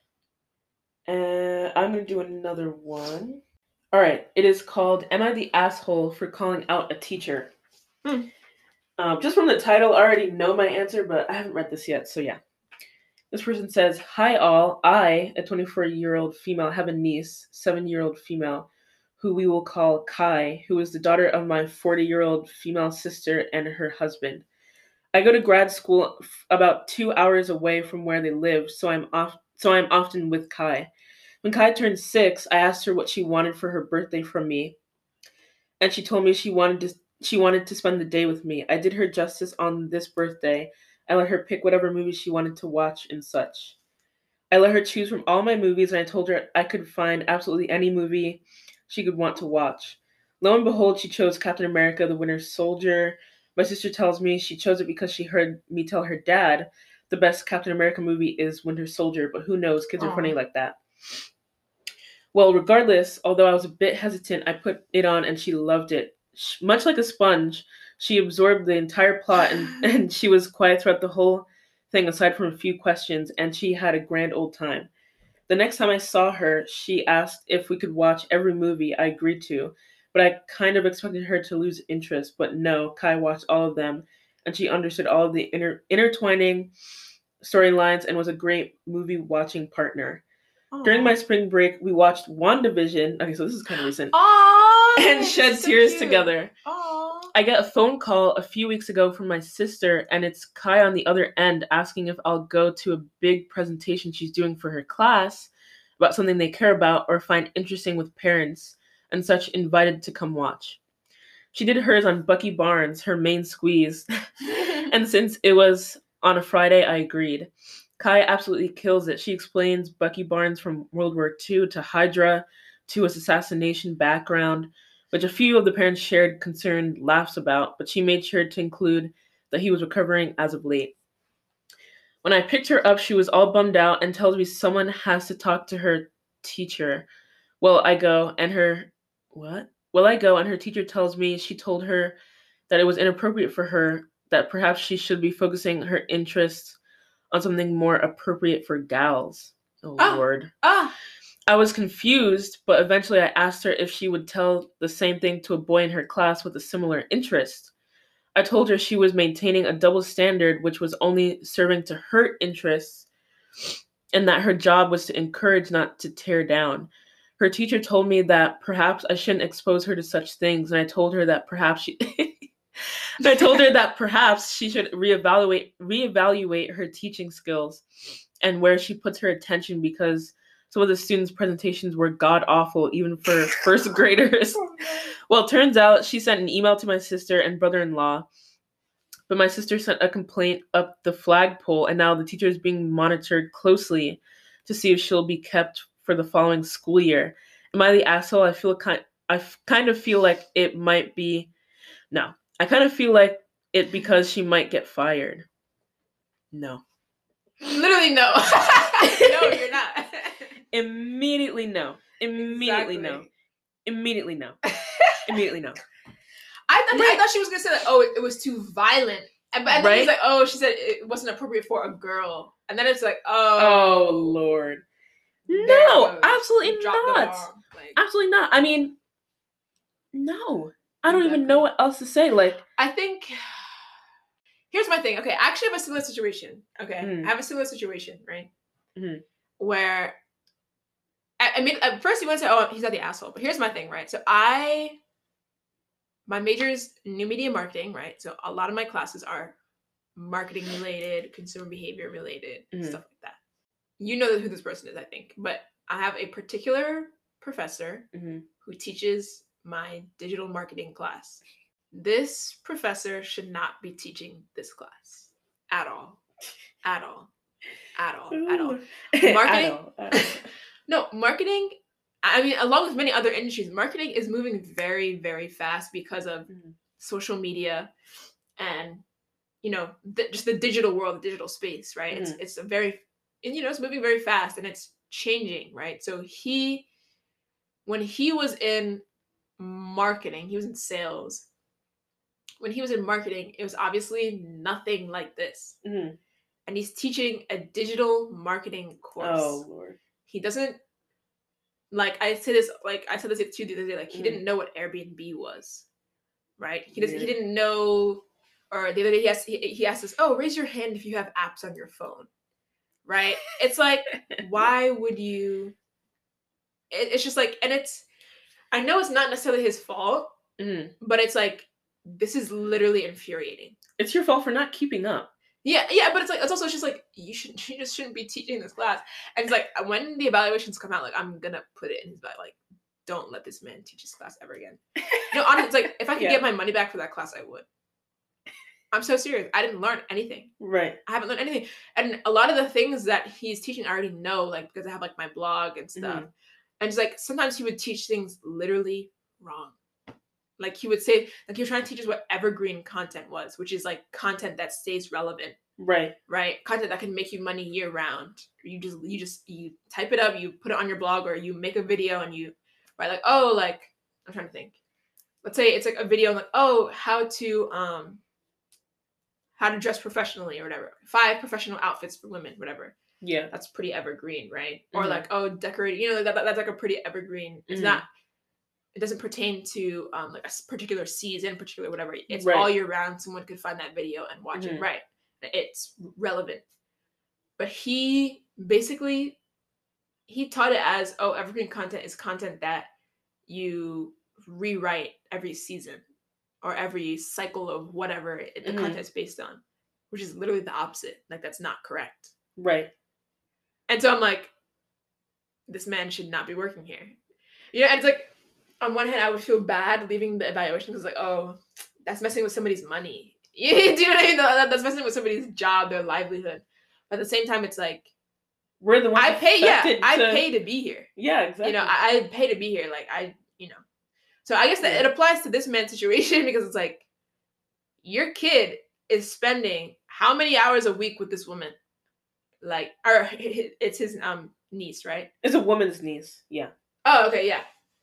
Uh, I'm going to do another one. All right. It is called, Am I the Asshole for Calling Out a Teacher? Hmm. Um, just from the title, I already know my answer, but I haven't read this yet, so yeah. This person says, Hi all, I, a twenty-four-year-old female, have a niece, seven-year-old female, who we will call Kai, who is the daughter of my forty-year-old female sister and her husband. I go to grad school f- about two hours away from where they live, so I'm off. So I'm often with Kai. When Kai turned six, I asked her what she wanted for her birthday from me, and she told me she wanted to she wanted to spend the day with me. I did her justice on this birthday. I let her pick whatever movies she wanted to watch and such. I let her choose from all my movies, and I told her I could find absolutely any movie she could want to watch. Lo and behold, she chose Captain America, the Winter Soldier. My sister tells me she chose it because she heard me tell her dad the best Captain America movie is Winter Soldier, but who knows? Kids are Aw. funny like that. Well, regardless, although I was a bit hesitant, I put it on and she loved it. Sh- Much like a sponge, she absorbed the entire plot and, and she was quiet throughout the whole thing aside from a few questions, and she had a grand old time. The next time I saw her, she asked if we could watch every movie. I agreed to, but I kind of expected her to lose interest, but no, Kai watched all of them, and she understood all of the inter- intertwining storylines and was a great movie-watching partner. Aw. During my spring break, we watched WandaVision. Okay, so this is kind of recent. Aww, And shed so tears cute. together. Aww. I get a phone call a few weeks ago from my sister, and it's Kai on the other end asking if I'll go to a big presentation she's doing for her class about something they care about or find interesting with parents and such, invited to come watch. She did hers on Bucky Barnes, her main squeeze, and since it was on a Friday, I agreed. Kai absolutely kills it. She explains Bucky Barnes from World War Two to Hydra to his assassination background, which a few of the parents shared concerned laughs about, but she made sure to include that he was recovering as of late. When I picked her up, she was all bummed out and tells me someone has to talk to her teacher. Well, I go, and her... What? Well, I go, and her teacher tells me she told her that it was inappropriate for her, that perhaps she should be focusing her interests on something more appropriate for gals. Oh, Ah. Lord. Ah. I was confused, but eventually I asked her if she would tell the same thing to a boy in her class with a similar interest. I told her she was maintaining a double standard which was only serving to hurt interests, and that her job was to encourage, not to tear down. Her teacher told me that perhaps I shouldn't expose her to such things, and I told her that perhaps she... I told her that perhaps she should reevaluate reevaluate her teaching skills and where she puts her attention, because some of the students' presentations were god-awful, even for first graders. Well, it turns out she sent an email to my sister and brother-in-law but my sister sent a complaint up the flagpole, and now the teacher is being monitored closely to see if she'll be kept for the following school year. Am I the asshole? I feel kind. I f- kind of feel like it might be. No, I kind of feel like it because she might get fired. No. Literally no. No, you're not. Immediately no. Immediately Exactly. no. Immediately no. Immediately no. I thought Right. I thought she was gonna say like, oh, it, it was too violent. And but I think Right? it's like, oh, she said it wasn't appropriate for a girl. And then it's like, Oh, oh, Lord. there No, it goes. absolutely You dropped the not. bomb. Like, Absolutely not. I mean, no. I don't even Exactly. know what else to say. Like, I think here's my thing. Okay, I actually have a similar situation. Okay, Mm. I have a similar situation, right? Mhm. Where I, I mean, at first you want to say, oh, he's not the asshole. But here's my thing, right? So I, my major is new media marketing, right? So a lot of my classes are marketing related, consumer behavior related, Mhm. stuff like that. You know who this person is, I think. But I have a particular professor Mhm. who teaches my digital marketing class. This professor should not be teaching this class at all. At all. At all. At all. At Marketing. all, at all. No, marketing, I mean, along with many other industries, marketing is moving very, very fast because of Mhm. social social media and, you know, th- just the digital world, the digital space, right? It's Mhm. it's a very, and you know, it's moving very fast and it's changing, right? So he, when he was in marketing, he was in sales. When he was in marketing, it was obviously nothing like this. Mhm. And he's teaching a digital marketing course. Oh, Lord. He doesn't, like I said this, like I said this to you the other day, like he Mhm. didn't know what Airbnb was, right? He doesn't. Really? He didn't know. Or the other day, he asked, he, he asked us, "Oh, raise your hand if you have apps on your phone." Right? It's like, why would you? It, it's just like, and it's. I know it's not necessarily his fault, Mhm. but it's like this is literally infuriating. It's your fault for not keeping up. Yeah, yeah, but it's like it's also just like you should you just shouldn't be teaching this class. And it's like when the evaluations come out, like I'm gonna put it in his back, like, don't let this man teach his class ever again. No, honestly, it's like if I could Yeah. get my money back for that class, I would. I'm so serious. I didn't learn anything. Right. I haven't learned anything. And a lot of the things that he's teaching I already know, like because I have like my blog and stuff. Mhm. And it's like sometimes he would teach things literally wrong. Like he would say, like he was trying to teach us what evergreen content was, which is like content that stays relevant. Right. Right? Content that can make you money year round. You just you just you type it up, you put it on your blog, or you make a video and you write like, oh, like I'm trying to think. Let's say it's like a video like, oh, how to um how to dress professionally or whatever. Five professional outfits for women, whatever. Yeah. That's pretty evergreen, right? Or Mhm. like, oh, decorating, you know, that, that that's like a pretty evergreen. It's Mhm. not it doesn't pertain to um like a s- particular season, particular whatever. It's Right. all year round. Someone could find that video and watch Mhm. it. Right. It's relevant. But he basically he taught it as, oh, evergreen content is content that you rewrite every season or every cycle of whatever it, the Mhm. content is based on, which is literally the opposite. Like that's not correct. Right. And so I'm like, this man should not be working here. Yeah, and it's like on one hand, I would feel bad leaving the evaluation because like, oh, that's messing with somebody's money. You do you know what I mean? That- That's messing with somebody's job, their livelihood. But at the same time, it's like We're the ones I pay. Yeah, affected I to- pay to be here. Yeah, exactly. You know, I, I pay to be here. Like I, you know. So I guess that Yeah. it applies to this man's situation because it's like your kid is spending how many hours a week with this woman? Like, or it's his um niece, right? It's a woman's niece. Yeah. Oh, okay, yeah.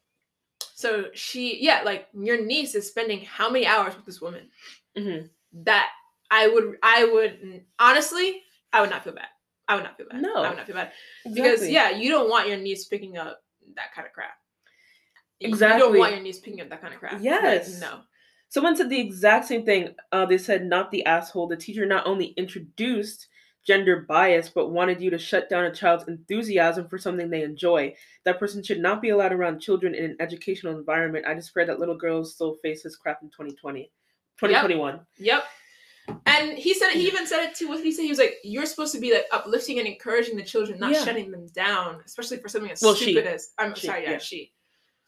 So she, yeah, like your niece is spending how many hours with this woman? Mhm. That I would, I would honestly, I would not feel bad. I would not feel bad. No. I would not feel bad because Exactly. yeah, you don't want your niece picking up that kind of crap. You- You Exactly. don't want your niece picking up that kind of crap. Like, Yes. no. Someone said the exact same thing. Uh, they said, not the asshole. The teacher not only introduced gender bias, but wanted you to shut down a child's enthusiasm for something they enjoy. That person should not be allowed around children in an educational environment. I just pray that little girls still face this crap in twenty twenty. twenty twenty-one. Yep. And he said it, he even said it too. What did he say? He was like, you're supposed to be like uplifting and encouraging the children, not Yeah. shutting them down, especially for something as Well, stupid she. as I'm She, sorry, yeah, yeah. she.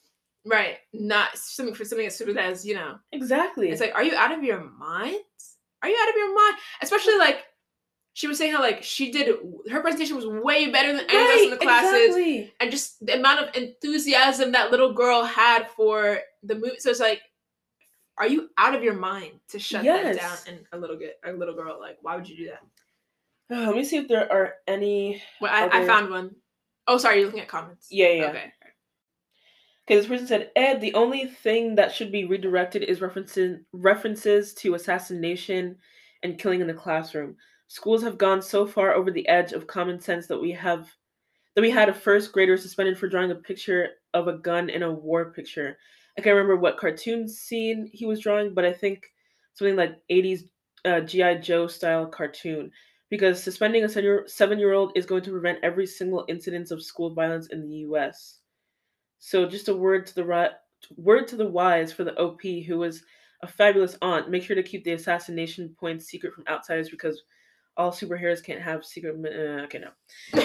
Right. Not something for something as stupid as, you know. Exactly. It's like, are you out of your mind? are you out of your mind? Especially like she was saying how like she did her presentation was way better than anyone else in the classes, exactly. and just the amount of enthusiasm that little girl had for the movie. So it's like, are you out of your mind to shut yes. that down? And a little bit, a little girl, like, why would you do that? Oh, let me see if there are any. Well, I, other... I found one. Oh, sorry, you're looking at comments. Yeah, yeah. Okay. Okay, this person said, Ed, the only thing that should be redirected is references references to assassination and killing in the classroom. Schools have gone so far over the edge of common sense that we have that we had a first grader suspended for drawing a picture of a gun in a war picture. I can't remember what cartoon scene he was drawing, but I think something like eighties uh, G I Joe style cartoon. Because suspending a seven-year-old is going to prevent every single incidence of school violence in the U S. So just a word to the ri- word to the wise for the O P, who was a fabulous aunt. Make sure to keep the assassination points secret from outsiders because all superheroes can't have secret. Uh, okay, no.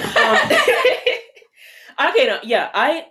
Um, okay, no. Yeah, I.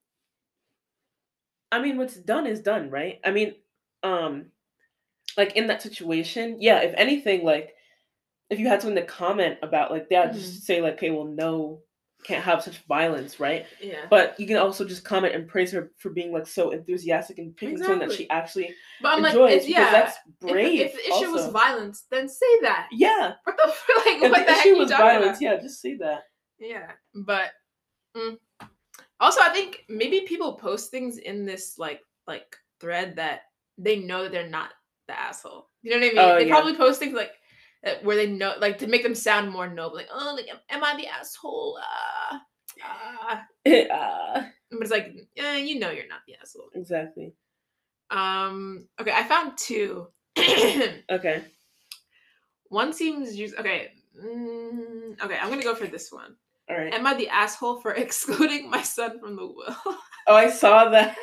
I mean, what's done is done, right? I mean, um, like in that situation, yeah. If anything, like, if you had something to comment about, like, yeah, mm-hmm. just say like, okay, well, no, can't have such violence, right? Yeah. But you can also just comment and praise her for being like so enthusiastic and picking exactly. something that she actually but I'm enjoys. Like, yeah, that's brave. If, if the issue also. was violence, then say that. Yeah. What the like? If what the, the issue heck was you violence, about? yeah, just say that. Yeah, but mm. also I think maybe people post things in this like like thread that they know that they're not the asshole. You know what I mean? Oh, they yeah. probably post things like. Where they know, like, to make them sound more noble, like, oh, like, am I the asshole? Uh, uh. uh. But it's like, eh, you know, you're not the asshole. Exactly. Um. Okay, I found two. Okay. One seems use. Okay. Mm, okay, I'm gonna go for this one. All right. Am I the asshole for excluding my son from the will? Oh, I saw that.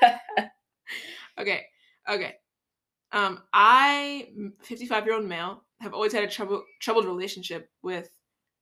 okay. Okay. Um, I, fifty-five-year-old male, have always had a trouble, troubled relationship with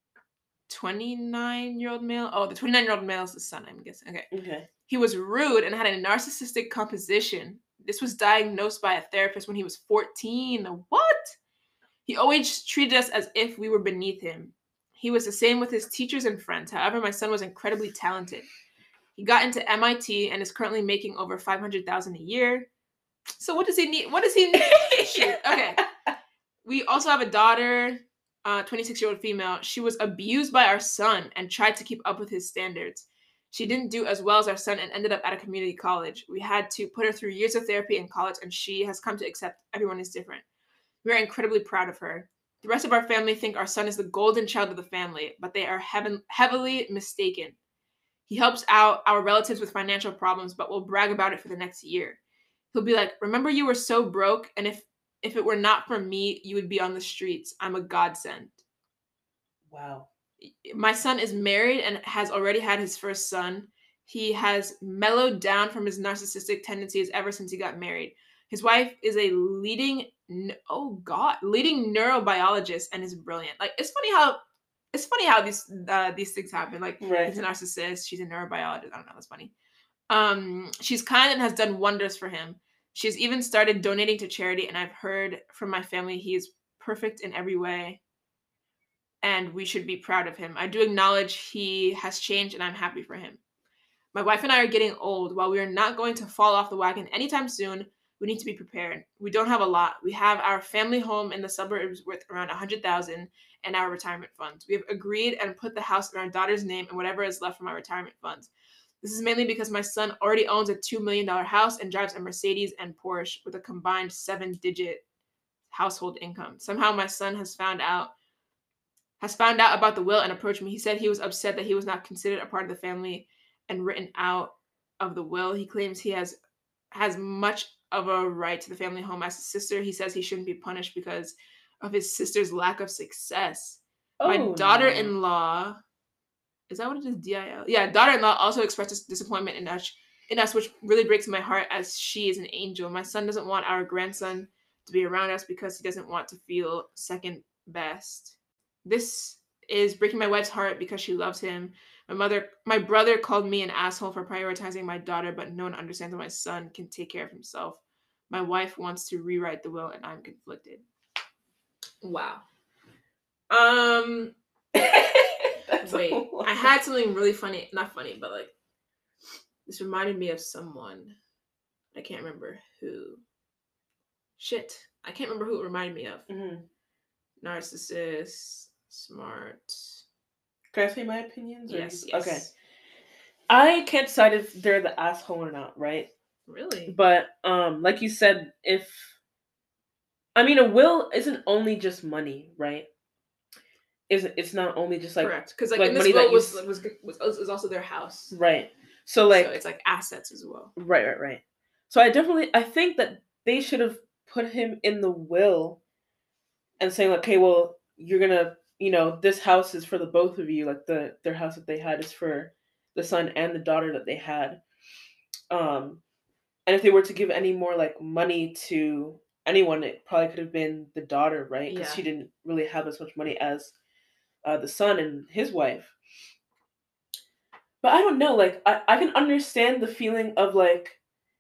twenty-nine-year-old male. Oh, the twenty-nine-year-old male is the son, I'm guessing. Okay. Okay. He was rude and had a narcissistic composition. This was diagnosed by a therapist when he was fourteen. What? He always treated us as if we were beneath him. He was the same with his teachers and friends. However, my son was incredibly talented. He got into M I T and is currently making over five hundred thousand dollars a year. So what does he need? What does he need? Okay. We also have a daughter, uh, twenty-six-year-old female. She was abused by our son and tried to keep up with his standards. She didn't do as well as our son and ended up at a community college. We had to put her through years of therapy in college, and she has come to accept everyone is different. We are incredibly proud of her. The rest of our family think our son is the golden child of the family, but they are heaven- heavily mistaken. He helps out our relatives with financial problems, but will brag about it for the next year. He'll be like, remember you were so broke, and if if it were not for me, you would be on the streets. I'm a godsend. Wow. My son is married and has already had his first son. He has mellowed down from his narcissistic tendencies ever since he got married. His wife is a leading, oh God, leading neurobiologist and is brilliant. Like, it's funny how, it's funny how these uh, these things happen. Like, right. He's a narcissist. She's a neurobiologist. I don't know. That's funny. Um, she's kind and has done wonders for him. She's even started donating to charity, and I've heard from my family he is perfect in every way, and we should be proud of him. I do acknowledge he has changed, and I'm happy for him. My wife and I are getting old. While we are not going to fall off the wagon anytime soon, we need to be prepared. We don't have a lot. We have our family home in the suburbs worth around one hundred thousand dollars and our retirement funds. We have agreed and put the house in our daughter's name and whatever is left from our retirement funds. This is mainly because my son already owns a two million dollars house and drives a Mercedes and Porsche with a combined seven-digit household income. Somehow my son has found out has found out about the will and approached me. He said he was upset that he was not considered a part of the family and written out of the will. He claims he has has much of a right to the family home as a sister. He says he shouldn't be punished because of his sister's lack of success. Oh, my daughter-in-law... No. Is that what it is? D I L? Yeah, daughter-in-law also expresses disappointment in us, in us, which really breaks my heart as she is an angel. My son doesn't want our grandson to be around us because he doesn't want to feel second best. This is breaking my wife's heart because she loves him. My mother, my brother called me an asshole for prioritizing my daughter, but no one understands that my son can take care of himself. My wife wants to rewrite the will, and I'm conflicted. Wow. Um. Wait, I had something really funny. Not funny, but like this reminded me of someone. I can't remember who. Shit, I can't remember who it reminded me of. Mm-hmm. Narcissist, smart. Can I say my opinions? Yes, you... yes. Okay. I can't decide if they're the asshole or not, right? Really? But um, like you said, if I mean, a will isn't only just money, right? Is it's not only just like correct because like, like in this money will that was, you... was was was also their house, right? So like so it's like assets as well. Right, right, right. So I definitely I think that they should have put him in the will and saying like, okay, well, you're gonna, you know, this house is for the both of you. Like the their house that they had is for the son and the daughter that they had. Um, and if they were to give any more like money to anyone, it probably could have been the daughter, right? Because Yeah. she didn't really have as much money as uh, the son and his wife. But I don't know, like I, I can understand the feeling of like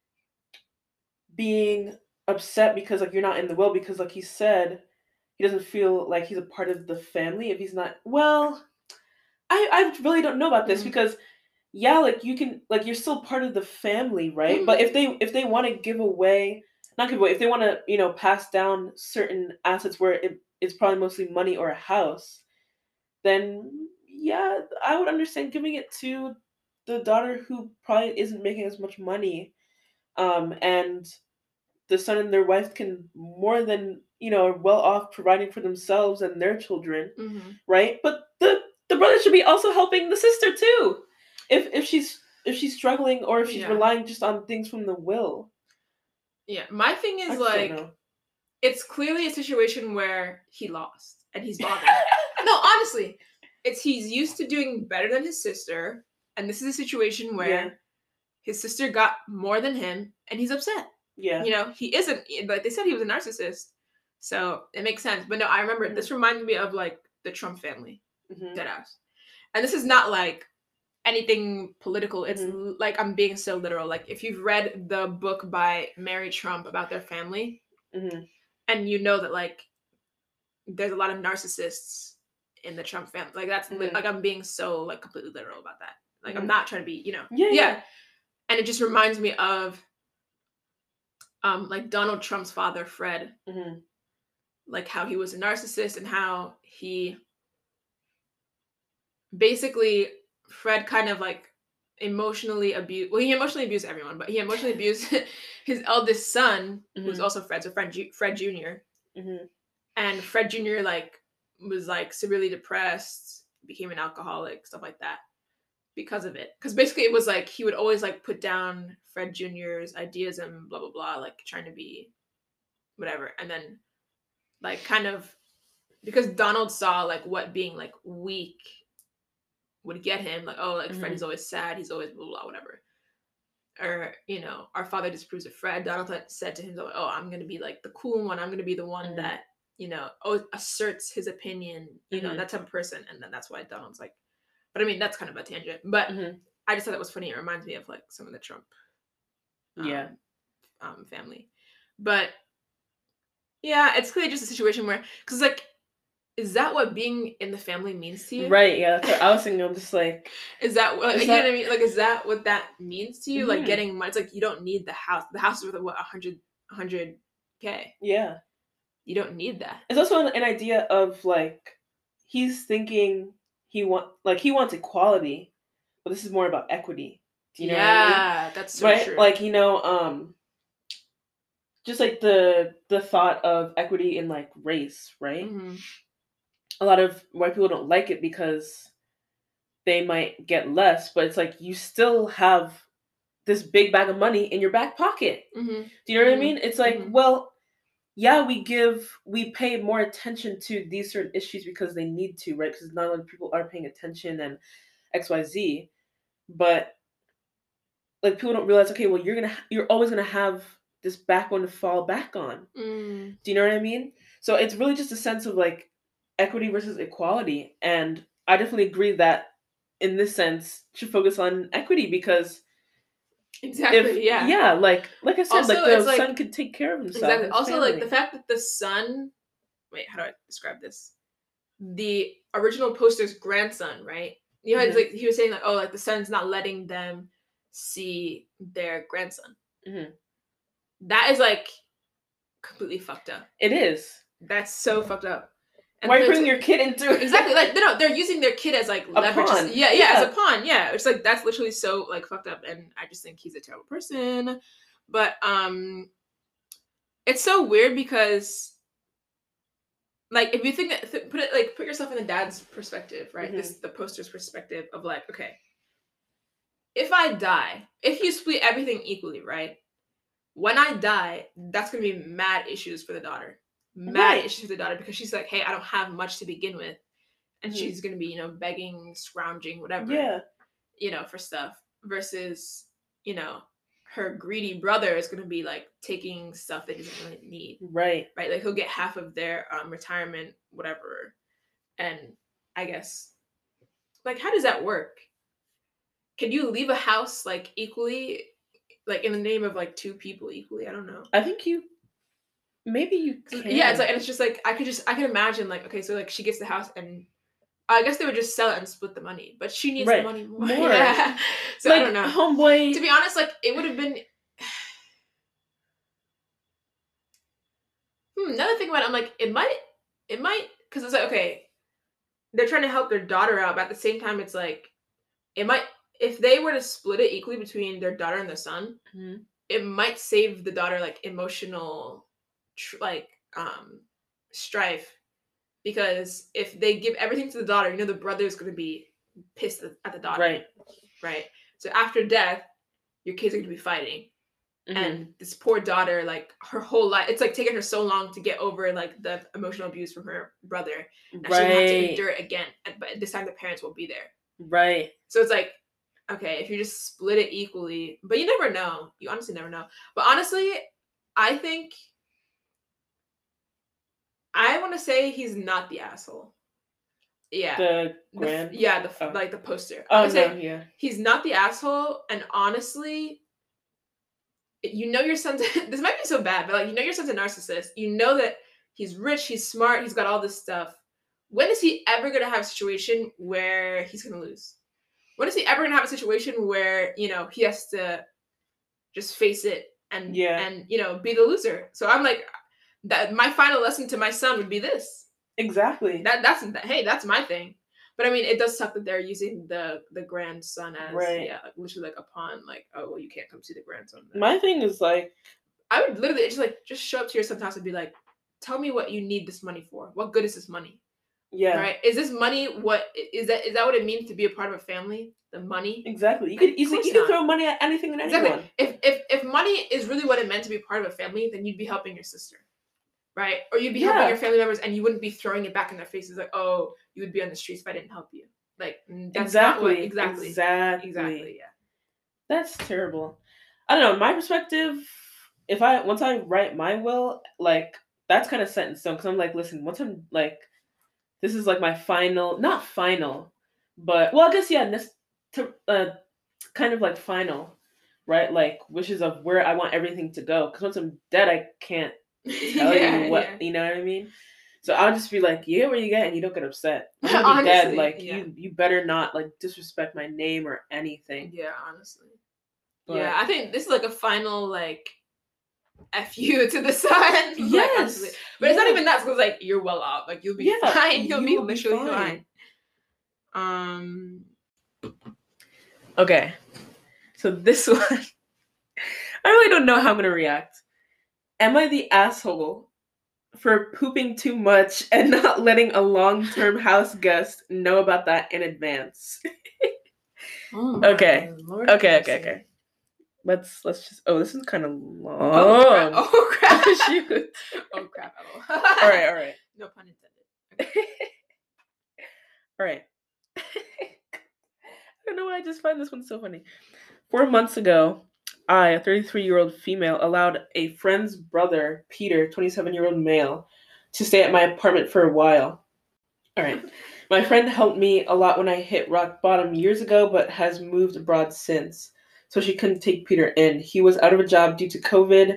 being upset because like you're not in the will, because like he said, he doesn't feel like he's a part of the family if he's not. Well, I I really don't know about this Mm-hmm. because yeah, like you can, like you're still part of the family, right? Mm-hmm. But if they if they want to give away, not give away, if they want to, you know, pass down certain assets where it, it's probably mostly money or a house, then yeah, I would understand giving it to the daughter who probably isn't making as much money, um, and the son and their wife can more than, you know, are well off providing for themselves and their children, mm-hmm. right? But the the brother should be also helping the sister too, if if she's if she's struggling or if she's Yeah. relying just on things from the will. Yeah, my thing is like, it's clearly a situation where he lost and he's bothered. No, honestly, it's he's used to doing better than his sister, and this is a situation where yeah. his sister got more than him, and he's upset. Yeah, you know, he isn't, like they said, he was a narcissist, so it makes sense. But no, I remember mm-hmm. this reminded me of like the Trump family, mm-hmm. deadass. And this is not like anything political. It's mm-hmm. like I'm being so literal. Like if you've read the book by Mary Trump about their family, mm-hmm. and you know that like there's a lot of narcissists in the Trump family. Like that's mm-hmm. like I'm being so like completely literal about that. Like mm-hmm. I'm not trying to be, you know, yeah, yeah. yeah. And it just reminds me of um like Donald Trump's father, Fred, mm-hmm. like how he was a narcissist and how he basically Fred kind of like emotionally abused. Well, he emotionally abused everyone, but he emotionally abused his eldest son, mm-hmm. who's also Fred, so Fred, Ju- Fred Junior Mm-hmm. And Fred Junior like was like severely depressed, became an alcoholic, stuff like that, because of it. Because basically, it was like he would always like put down Fred Junior's ideas and blah blah blah, like trying to be whatever, and then like kind of because Donald saw like what being like weak would get him, like, oh, like mm-hmm. Fred is always sad, he's always blah, blah, whatever. Or, you know, our father disapproves of Fred. Donald said to himself, oh, I'm going to be like the cool one. I'm going to be the one mm-hmm. that, you know, oh, asserts his opinion, you mm-hmm. know, that type of person. And then that's why Donald's like, but I mean, that's kind of a tangent. But mm-hmm. I just thought that was funny. It reminds me of like some of the Trump um, yeah. um, family. But yeah, it's clearly just a situation where, because like, is that what being in the family means to you? Right, yeah. That's what I was thinking. I'm just like... Is that, like, is you that... know what I mean? Like, is that what that means to you? Mm-hmm. Like, getting money? It's like, you don't need the house. The house is worth, what, one hundred, one hundred K? Yeah. You don't need that. It's also an, an idea of, like, he's thinking he want like, he wants equality, but this is more about equity. Do you know yeah, what I mean? That's so right? true. Like, you know, um... just, like, the the thought of equity in, like, race, right? Mm-hmm. A lot of white people don't like it because they might get less, but it's like you still have this big bag of money in your back pocket. Mm-hmm. Do you know mm-hmm. what I mean? It's like, mm-hmm. well, yeah, we give, we pay more attention to these certain issues because they need to, right? Because not a lot of people are paying attention and X, Y, Z. But like people don't realize, okay, well, you're gonna, you're always gonna have this backbone to fall back on. Mm. Do you know what I mean? So it's really just a sense of like equity versus equality, and I definitely agree that in this sense should focus on equity because exactly if, yeah yeah like like I said, also, like the like, son could take care of himself. Exactly. Also, family. like the fact that the son, wait, how do I describe this? The original poster's grandson, right? You know, Mm-hmm. like he was saying, like, oh, like the son's not letting them see their grandson. Mm-hmm. That is like completely fucked up. It is. That's so fucked up. And why are you bringing your kid into it? Exactly. Like, no, no, they're using their kid as like a leverage. pawn. Yeah, yeah, yeah, as a pawn. Yeah, it's like that's literally so like fucked up, and I just think he's a terrible person. But um, it's so weird because, like, if you think that th- put it like put yourself in the dad's perspective, right? Mm-hmm. This the poster's perspective of like, okay, if I die, if you split everything equally, right? When I die, that's gonna be mad issues for the daughter. Mad right. issues for the daughter because she's like, hey, I don't have much to begin with. And mm-hmm. she's going to be, you know, begging, scrounging, whatever. Yeah. You know, for stuff. Versus, you know, her greedy brother is going to be like taking stuff that he doesn't really need. Right. Right. Like he'll get half of their um, retirement, whatever. And I guess, like, how does that work? Can you leave a house like equally, like in the name of like two people equally? I don't know. I think you. Maybe you can. Yeah, it's like, and it's just like I could just I can imagine like, okay, so like she gets the house and I guess they would just sell it and split the money, but she needs right. the money more. more. Yeah. So like, I don't know. Homeboy. To be honest, like it would have been. Hmm. Another thing about it, I'm like, it might, it might, because it's like, okay, they're trying to help their daughter out, but at the same time, it's like, it might, if they were to split it equally between their daughter and the son, mm-hmm. it might save the daughter like emotional. Tr- like um strife, because if they give everything to the daughter, you know the brother is going to be pissed at the daughter, right right so after death your kids are going to be fighting, mm-hmm. and this poor daughter, like her whole life, it's like taking her so long to get over like the emotional abuse from her brother, and right. she'll have to endure it again, but this time the parents won't be there, right so it's like, okay, if you just split it equally, but you never know, you honestly never know. But honestly, I think I want to say he's not the asshole. Yeah. The grand? The, yeah, the oh. like the poster. Oh, no, say yeah. He's not the asshole, and honestly, you know your son's, this might be so bad, but like, you know your son's a narcissist. You know that he's rich, he's smart, he's got all this stuff. When is he ever going to have a situation where he's going to lose? When is he ever going to have a situation where, you know, he has to just face it and, yeah. and you know, be the loser? So I'm like, that my final lesson to my son would be this. Exactly. That that's that, hey, that's my thing. But I mean, it does suck that they're using the the grandson as right. yeah, like, literally like a pawn. Like, oh well, you can't come see the grandson. Then. My thing is like, I would literally just like just show up to your son's house and be like, tell me what you need this money for. What good is this money? Yeah. Right? Is this money what is that? Is that what it means to be a part of a family? The money? Exactly. You could easily you could throw money at anything and anyone. Exactly. If if if money is really what it meant to be part of a family, then you'd be helping your sister. Right? Or you'd be yeah. helping your family members, and you wouldn't be throwing it back in their faces like, oh, you would be on the streets if I didn't help you. Like, that's exactly. not what, exactly. Exactly. Exactly, yeah. That's terrible. I don't know. My perspective, if I, once I write my will, like, that's kind of set in stone. Because I'm like, listen, once I'm, like, this is, like, my final, not final, but, well, I guess, yeah, this, to, uh, kind of, like, final, right? Like, wishes of where I want everything to go. Because once I'm dead, I can't tell yeah, you what, yeah. you know what I mean? So I'll just be like, you get what you get, and you don't get upset. I'm gonna honestly, be dead. Like yeah. you, you better not like disrespect my name or anything. Yeah, honestly. But, yeah, I think this is like a final like F you to the son. Yes, like, but yeah. it's not even that. Because like you're well off. Like you'll be yeah, fine. You'll, you'll be literally be fine. fine. Um. Okay, so this one, I really don't know how I'm gonna react. Am I the asshole for pooping too much and not letting a long-term house guest know about that in advance? oh okay. Lord okay, okay, okay. Let's let's just. Oh, this is kind of long. Oh crap! Oh crap! Shoot. Oh crap! all right, all right. No pun intended. Okay. all right. I don't know why I just find this one so funny. Four months ago, I, a thirty-three-year-old female, allowed a friend's brother, Peter, twenty-seven-year-old male, to stay at my apartment for a while. All right. My friend helped me a lot when I hit rock bottom years ago, but has moved abroad since, so she couldn't take Peter in. He was out of a job due to COVID,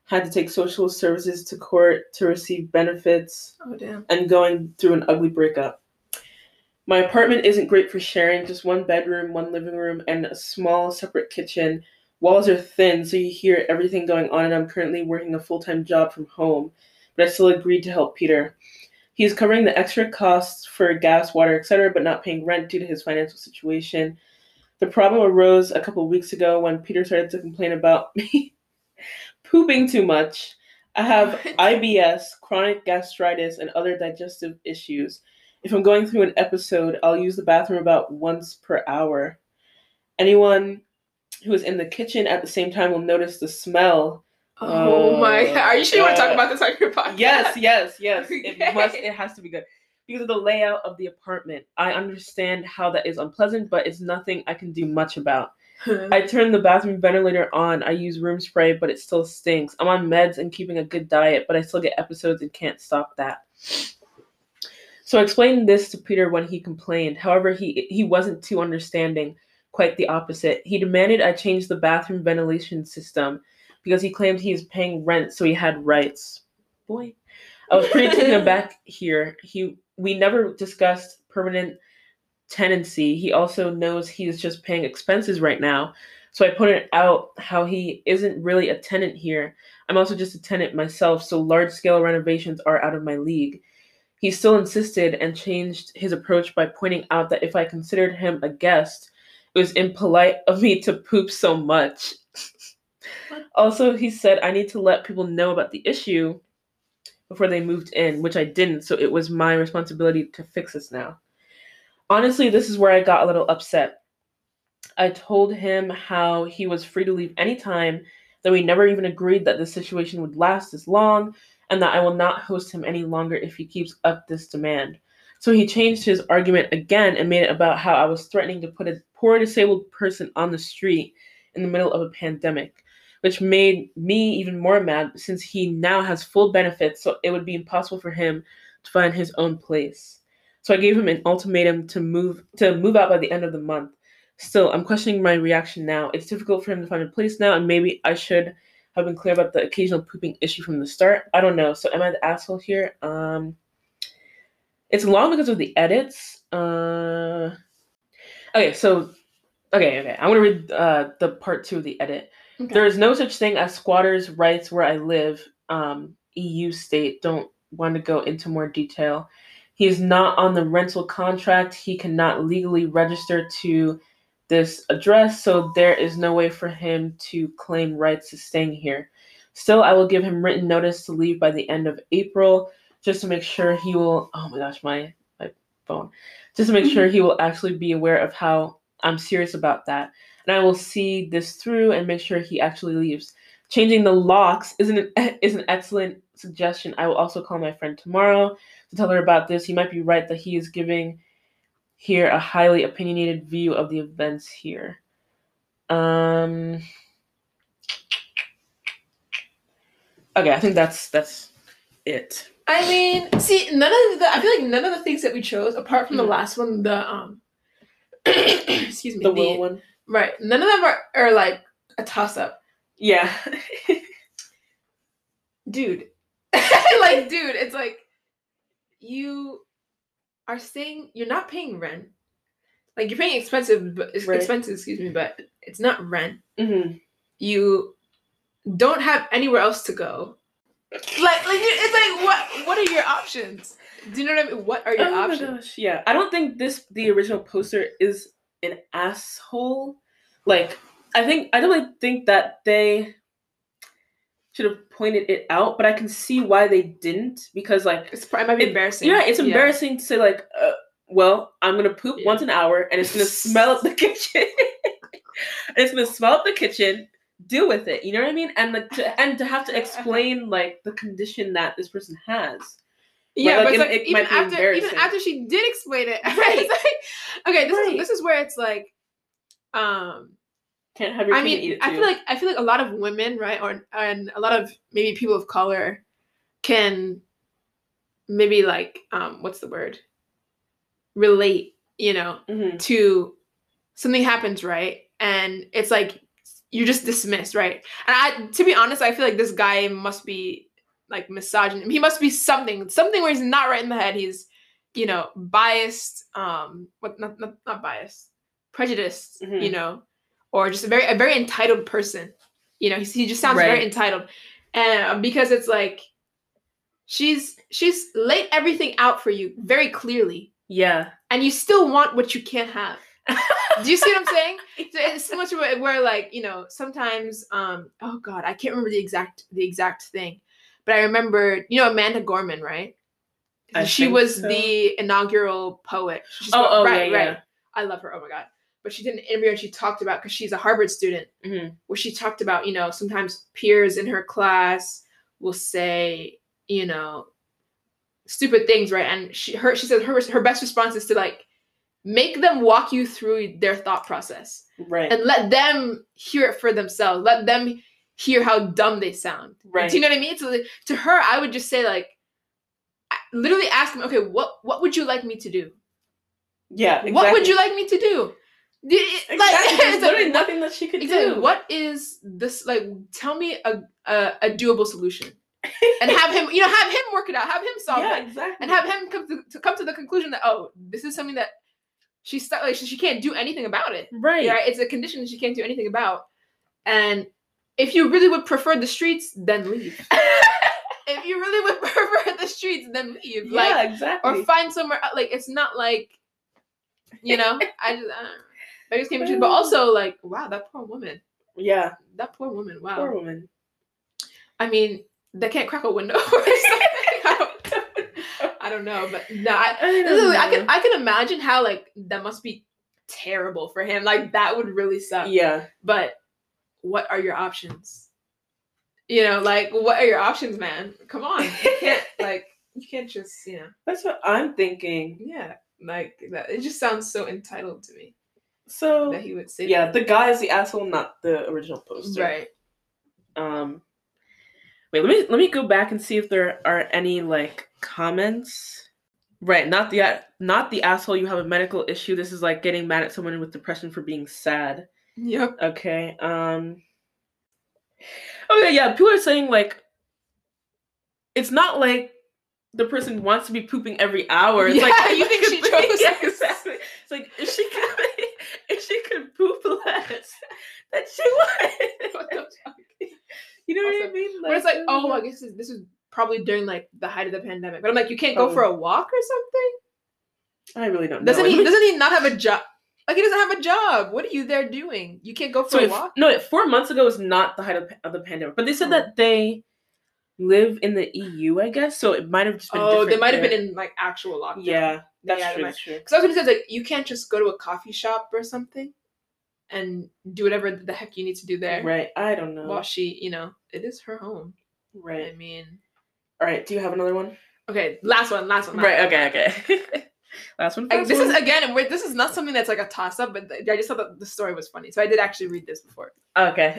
had to take social services to court to receive benefits, oh, damn. and going through an ugly breakup. My apartment isn't great for sharing, just one bedroom, one living room, and a small separate kitchen. Walls are thin, so you hear everything going on, and I'm currently working a full-time job from home, but I still agreed to help Peter. He's covering the extra costs for gas, water, et cetera, but not paying rent due to his financial situation. The problem arose a couple of weeks ago when Peter started to complain about me pooping too much. I have I B S, chronic gastritis, and other digestive issues. If I'm going through an episode, I'll use the bathroom about once per hour. Anyone who is in the kitchen at the same time will notice the smell. Oh uh, my God. Are you sure you want to talk about this on your podcast? Yes, yes, yes. Okay. It must, it has to be good. Because of the layout of the apartment. I understand how that is unpleasant, but it's nothing I can do much about. I turned the bathroom ventilator on. I use room spray, but it still stinks. I'm on meds and keeping a good diet, but I still get episodes and can't stop that. So I explained this to Peter when he complained. However, he he wasn't too understanding. Quite the opposite. He demanded I change the bathroom ventilation system because he claimed he is paying rent, so he had rights. Boy. I was pretty taken aback here. He we never discussed permanent tenancy. He also knows he is just paying expenses right now. So I pointed out how he isn't really a tenant here. I'm also just a tenant myself, so large-scale renovations are out of my league. He still insisted and changed his approach by pointing out that if I considered him a guest, it was impolite of me to poop so much. Also, he said I need to let people know about the issue before they moved in, which I didn't, so it was my responsibility to fix this now. Honestly, this is where I got a little upset. I told him how he was free to leave anytime, that we never even agreed that the situation would last this long, and that I will not host him any longer if he keeps up this demand. So he changed his argument again and made it about how I was threatening to put a poor disabled person on the street in the middle of a pandemic, which made me even more mad since he now has full benefits, so it would be impossible for him to find his own place. So I gave him an ultimatum to move to move out by the end of the month. Still, I'm questioning my reaction now. It's difficult for him to find a place now, and maybe I should have been clear about the occasional pooping issue from the start. I don't know. So am I the asshole here? Um, it's long because of the edits. Uh, okay, so, okay, okay. I want to read uh, the part two of the edit. Okay. There is no such thing as squatters' rights where I live. Um, E U state. Don't want to go into more detail. He is not on the rental contract. He cannot legally register to this address, so there is no way for him to claim rights to staying here. Still, I will give him written notice to leave by the end of April, just to make sure he will, oh my gosh, my, my phone, just to make sure he will actually be aware of how I'm serious about that. And I will see this through and make sure he actually leaves. Changing the locks is an, is an excellent suggestion. I will also call my friend tomorrow to tell her about this. He might be right that he is giving here a highly opinionated view of the events here. Um, okay, I think that's that's it. I mean, see, none of the I feel like none of the things that we chose, apart from mm. the last one, the um, excuse me, the will one, right? None of them are are like a toss up. Yeah, dude, like, dude, it's like you are saying you're not paying rent. Like, you're paying expensive, but right. expenses, excuse me, but it's not rent. Mm-hmm. You don't have anywhere else to go. Like, like it's like, what? What are your options? Do you know what I mean? What are your oh options? My gosh, yeah, I don't think this the original poster is an asshole. Like, I think I don't think that they should have pointed it out, but I can see why they didn't, because like it's it might be it, embarrassing. Yeah, it's embarrassing yeah. to say like, uh, well, I'm gonna poop yeah. once an hour, and it's gonna smell up the kitchen. And it's gonna smell up the kitchen. Deal with it. You know what I mean? And like to, and to have to explain like the condition that this person has. Yeah, like, but like, it, it even after even after she did explain it, right? Like, okay, this right. is this is where it's like, um. Can't have your I mean, eat it I too. feel like I feel like a lot of women, right, or and a lot of maybe people of color can maybe like um what's the word? Relate, you know, mm-hmm. to something happens, right? And it's like you just dismiss, right? And I, to be honest, I feel like this guy must be like misogynist. He must be something, something where he's not right in the head. He's, you know, biased, um, what not not, not biased, prejudiced, mm-hmm. you know, or just a very a very entitled person. You know, he, he just sounds right. very entitled, and because it's like she's she's laid everything out for you very clearly. Yeah, and you still want what you can't have. Do you see what I'm saying? So it's so much where, where like, you know, sometimes um oh god, I can't remember the exact the exact thing, but I remember, you know, Amanda Gorman, right? I she was so. the inaugural poet. She's oh, spoke, oh right, yeah, right. yeah. I love her. Oh my god. But she did an interview and she talked about, because she's a Harvard student, mm-hmm. where she talked about, you know, sometimes peers in her class will say, you know, stupid things, right? And she her she said her her best response is to like make them walk you through their thought process, right? And let them hear it for themselves. Let them hear how dumb they sound, right? Do you know what I mean? So to her, I would just say like, literally ask them, okay, what what would you like me to do? Yeah, exactly. What would you like me to do? Exactly. Like, there's literally like, nothing that she could exactly. do. What is this? Like, tell me a a, a doable solution, and have him, you know, have him work it out, have him solve yeah, it, exactly. and have him come to, to come to the conclusion that, oh, this is something that she's stuck, like she, she can't do anything about it. Right. Yeah, it's a condition that she can't do anything about. And if you really would prefer the streets, then leave. If you really would prefer the streets, then leave. Yeah, like, exactly. Or find somewhere. Like, it's not like, you know, I just, I don't know. I just came to, but also like, wow, that poor woman. Yeah, that poor woman. Wow, poor woman. I mean, they can't crack a window or something. I don't, I don't know, but no, I, I, literally, I can, I can imagine how like that must be terrible for him. Like that would really suck. Yeah, but what are your options? You know, like what are your options, man? Come on, you can't like you can't just you know. That's what I'm thinking. Yeah, like that. It just sounds so entitled to me. So that he would say yeah, that. The guy is the asshole, not the original poster. Right. Um. Wait, let me let me go back and see if there are any like comments. Right, not the not the asshole. You have a medical issue. This is like getting mad at someone with depression for being sad. Yep. Okay. Um. Okay. Yeah. People are saying like, it's not like the person wants to be pooping every hour. It's yeah, like you think she chose yeah, exactly. It's like if she could, if she could poop less, that she would. What the fuck? You know also, what I mean? Like, but it's like, oh, I guess this is probably during like the height of the pandemic. But I'm like, you can't go oh. for a walk or something. I really don't know. Doesn't he? Doesn't he not have a job? Like he doesn't have a job. What are you there doing? You can't go for so a if, walk. No, four months ago was not the height of, of the pandemic. But they said oh. that they live in the E U, I guess. So it might have just been. Oh, they might there. have been in like actual lockdown. Yeah, that's yeah, true. That's true. Because I was gonna say like you can't just go to a coffee shop or something and do whatever the heck you need to do there. Right. I don't know. Well, she, you know, it is her home. Right. I mean. All right. Do you have another one? Okay. Last one. Last one. Last right. one. Okay. Okay. last one. Like, this one. is again. This is not something that's like a toss up, but I just thought that the story was funny, so I did actually read this before. Okay.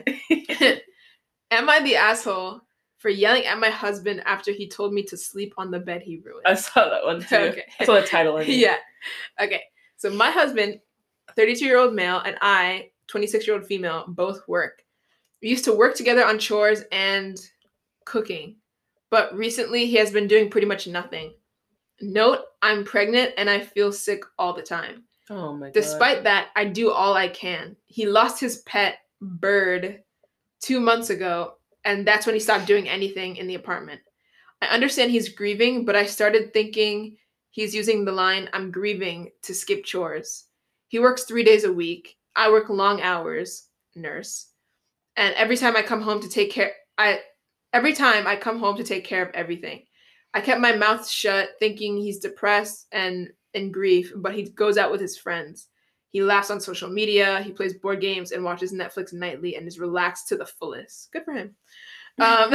Am I the asshole for yelling at my husband after he told me to sleep on the bed he ruined? I saw that one too. Okay. I saw the title. I mean. Yeah. Okay. So my husband, thirty-two-year-old male, and I, twenty-six-year-old female, both work. We used to work together on chores and cooking, but recently he has been doing pretty much nothing. Note, I'm pregnant and I feel sick all the time. Oh my god. Despite that, I do all I can. He lost his pet bird two months ago, and that's when he stopped doing anything in the apartment. I understand he's grieving, but I started thinking he's using the line, I'm grieving, to skip chores. He works three days a week. I work long hours, nurse. And every time I come home to take care, I, every time I come home to take care of everything. I kept my mouth shut, thinking he's depressed and in grief, but he goes out with his friends. He laughs on social media, he plays board games and watches Netflix nightly and is relaxed to the fullest. Good for him. Um,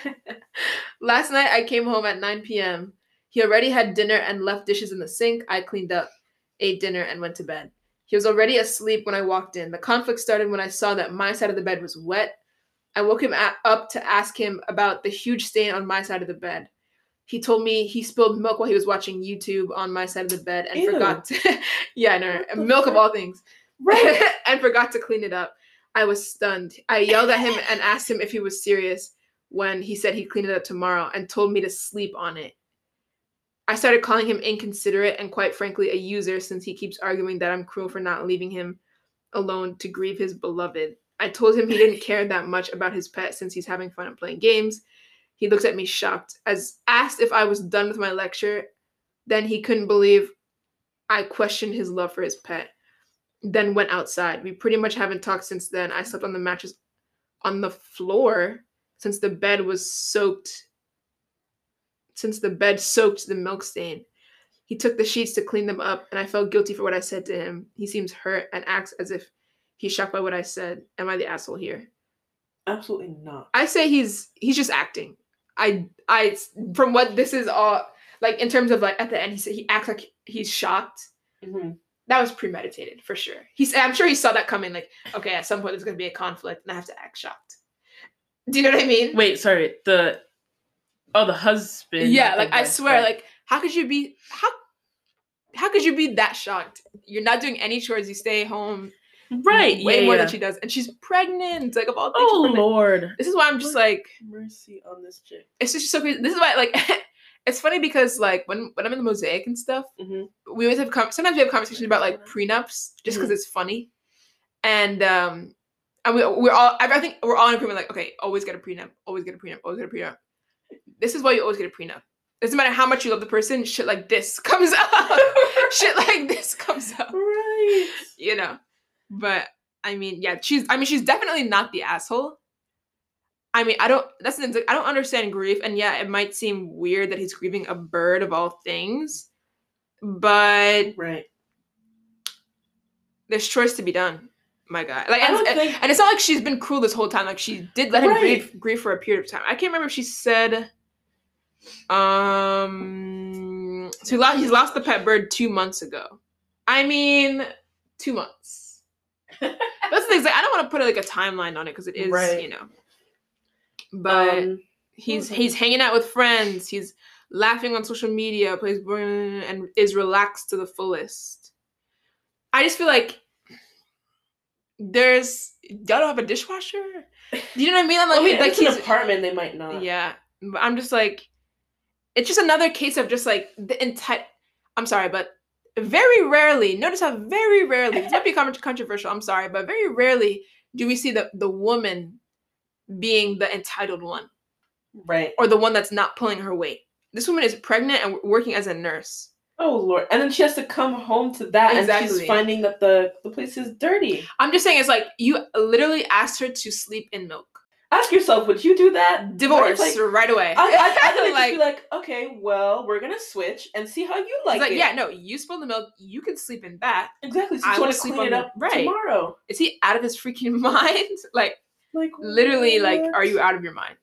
last night I came home at nine p.m. He already had dinner and left dishes in the sink. I cleaned up, ate dinner, and went to bed. He was already asleep when I walked in. The conflict started when I saw that my side of the bed was wet. I woke him at, up to ask him about the huge stain on my side of the bed. He told me he spilled milk while he was watching YouTube on my side of the bed and Ew. forgot to, yeah, no, milk fuck? of all things, right? and forgot to clean it up. I was stunned. I yelled at him and asked him if he was serious when he said he'd clean it up tomorrow and told me to sleep on it. I started calling him inconsiderate and quite frankly a user since he keeps arguing that I'm cruel for not leaving him alone to grieve his beloved. I told him he didn't care that much about his pet since he's having fun and playing games. He looked at me shocked. As asked if I was done with my lecture, then he couldn't believe I questioned his love for his pet. Then went outside. We pretty much haven't talked since then. I slept on the mattress on the floor since the bed was soaked. Since the bed soaked the milk stain. He took the sheets to clean them up, and I felt guilty for what I said to him. He seems hurt and acts as if he's shocked by what I said. Am I the asshole here? Absolutely not. I say he's he's just acting. I I from what this is all like in terms of like at the end he said he acts like he's shocked. Mm-hmm. That was premeditated for sure. He's I'm sure he saw that coming. Like, okay, at some point there's gonna be a conflict, and I have to act shocked. Do you know what I mean? Wait, sorry. The oh, the husband. Yeah, like I swear, like how could you be how how could you be that shocked? You're not doing any chores. You stay home. Right. Way yeah, more yeah. than she does, and she's pregnant. Like of all things. Oh Lord. This is why I'm just like mercy on this chick. It's just so crazy. This is why like. It's funny because like when, when I'm in the Mosaic and stuff, mm-hmm. we always have com- sometimes we have conversations about like prenups just because mm-hmm. it's funny, and um and we we're all I think we're all in agreement like okay, always get a prenup, always get a prenup, always get a prenup. This is why you always get a prenup. It doesn't matter how much you love the person, shit like this comes up, shit like this comes up, right? You know, but I mean, yeah, she's I mean she's definitely not the asshole. I mean, I don't, that's the thing, like, I don't understand grief, and yeah, it might seem weird that he's grieving a bird of all things, but right. There's choice to be done, my guy. Like, I and, don't and, think... and it's not like she's been cruel this whole time, like, she did let him right. grieve, grieve for a period of time. I can't remember if she said, um, so he lost, he's lost the pet bird two months ago. I mean, two months. That's the thing, like, I don't want to put, like, a timeline on it, because it is, right. you know. But um, he's he's hanging out with friends. He's laughing on social media, plays and is relaxed to the fullest. I just feel like there's y'all don't have a dishwasher. Do you know what I mean? I'm like, I mean, like it's an apartment. They might not. Yeah, but I'm just like, it's just another case of just like the entire. I'm sorry, but very rarely. Notice how very rarely. This might be controversial. I'm sorry, but very rarely do we see the the woman being the entitled one, right, or the one that's not pulling her weight. This woman is pregnant and working as a nurse. Oh Lord! And then she has to come home to that, exactly. and she's finding that the the place is dirty. I'm just saying, it's like you literally asked her to sleep in milk. Ask yourself, would you do that? Divorce like, right away. I, I, I could like, be like, okay, well, we're gonna switch and see how you like, like it. Yeah, no, you spilled the milk. You can sleep in that. Exactly. So I want to clean it up right. tomorrow. Is he out of his freaking mind? Like. Like literally, what? like, are you out of your mind?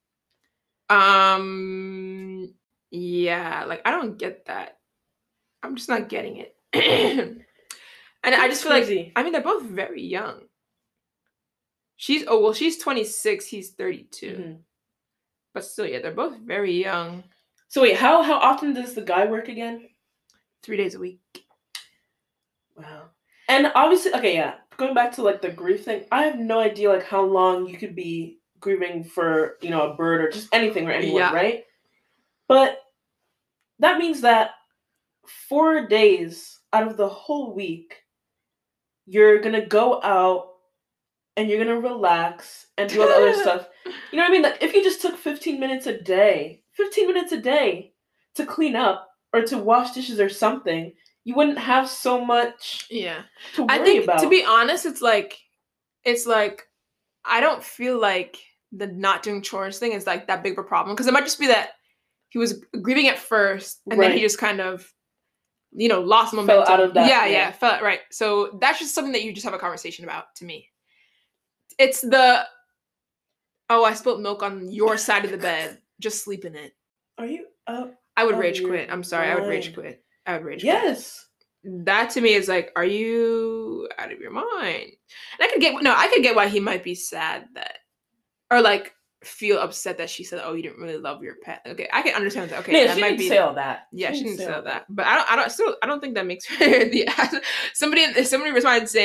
Um, yeah, like, I don't get that. I'm just not getting it. And That's I just feel crazy. like, I mean, they're both very young. She's, oh, well, she's twenty-six, he's thirty-two. Mm-hmm. But still, yeah, they're both very young. So wait, how, how often does the guy work again? Three days a week. Wow. And obviously, okay, yeah. Going back to like the grief thing, I have no idea like how long you could be grieving for, you know, a bird or just anything or anyone, yeah. right? But that means that four days out of the whole week, you're gonna go out and you're gonna relax and do all the other stuff. You know what I mean? Like if you just took fifteen minutes a day, fifteen minutes a day to clean up or to wash dishes or something, you wouldn't have so much yeah. to worry I think, about. To be honest, it's like, it's like, I don't feel like the not doing chores thing is like that big of a problem. Because it might just be that he was grieving at first and right. then he just kind of, you know, lost momentum. Fell out of that. Yeah, yeah, yeah, fell right. So that's just something that you just have a conversation about to me. It's the, oh, I spilled milk on your side of the bed. Just sleep in it. Are you up? I would rage quit. I'm sorry. Mind. I would rage quit. I would rage yes. quit. That to me is like, are you out of your mind? And I could get, no, I could get why he might be sad that, or like feel upset that she said, oh, you didn't really love your pet. Okay, I can understand that. Okay, no, that she might didn't be. say all that. Yeah, she, she didn't say all that. that. But I don't, I don't, still, I don't think that makes her the ass. Somebody, somebody responded saying,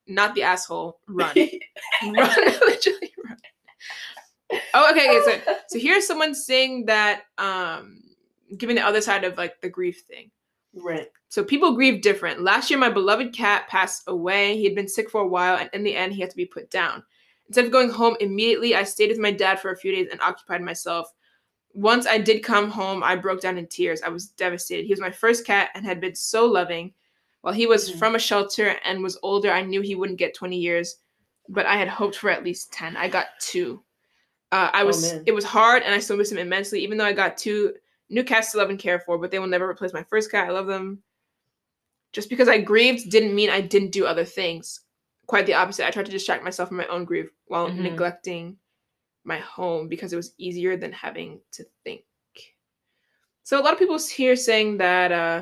not the asshole, run. Run, literally run. Oh, okay, okay, so, so here's someone saying that, um, giving the other side of, like, the grief thing. Right. So people grieve different. Last year, my beloved cat passed away. He had been sick for a while, and in the end, he had to be put down. Instead of going home immediately, I stayed with my dad for a few days and occupied myself. Once I did come home, I broke down in tears. I was devastated. He was my first cat and had been so loving. While he was mm-hmm. from a shelter and was older, I knew he wouldn't get twenty years, but I had hoped for at least ten. I got two. Uh, I was. Oh, it was hard, and I still miss him immensely, even though I got two new cats to love and care for, but they will never replace my first cat. I love them. Just because I grieved didn't mean I didn't do other things. Quite the opposite. I tried to distract myself from my own grief while mm-hmm. neglecting my home because it was easier than having to think. So a lot of people here saying that, uh,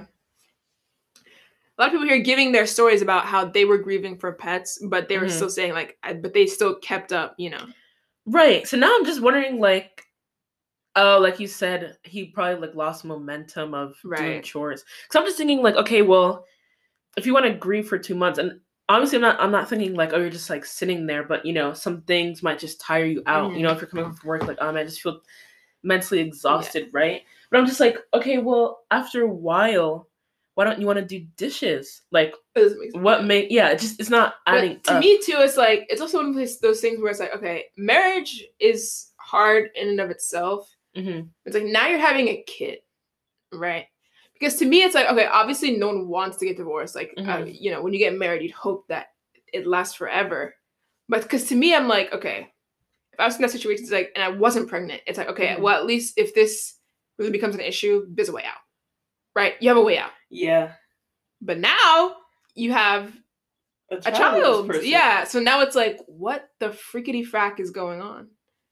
a lot of people here giving their stories about how they were grieving for pets, but they were mm-hmm. still saying like, but they still kept up, you know. Right. So now I'm just wondering, like, oh, like you said, he probably like lost momentum of right. doing chores. Because I'm just thinking like, okay, well, if you want to grieve for two months, and obviously I'm not, I'm not thinking like, oh, you're just like sitting there, but you know, some things might just tire you out. Mm-hmm. You know, if you're coming home from work, like, oh man, I just feel mentally exhausted, yeah. right? But I'm just like, okay, well, after a while, why don't you want to do dishes? Like, what made, yeah, it just, it's not adding but to up. me too, it's like, it's also one of those, those things where it's like, okay, marriage is hard in and of itself. Mm-hmm. It's like, now you're having a kid, right? Because to me, it's like, okay, obviously no one wants to get divorced. Like, mm-hmm. uh, you know, when you get married, you'd hope that it lasts forever. But because to me, I'm like, okay, if I was in that situation, it's like, and I wasn't pregnant, it's like, okay, mm-hmm. well, at least if this really becomes an issue, there's a way out, right? You have a way out. Yeah. But now you have a child. A child. Yeah. So now it's like, what the freakity frack is going on?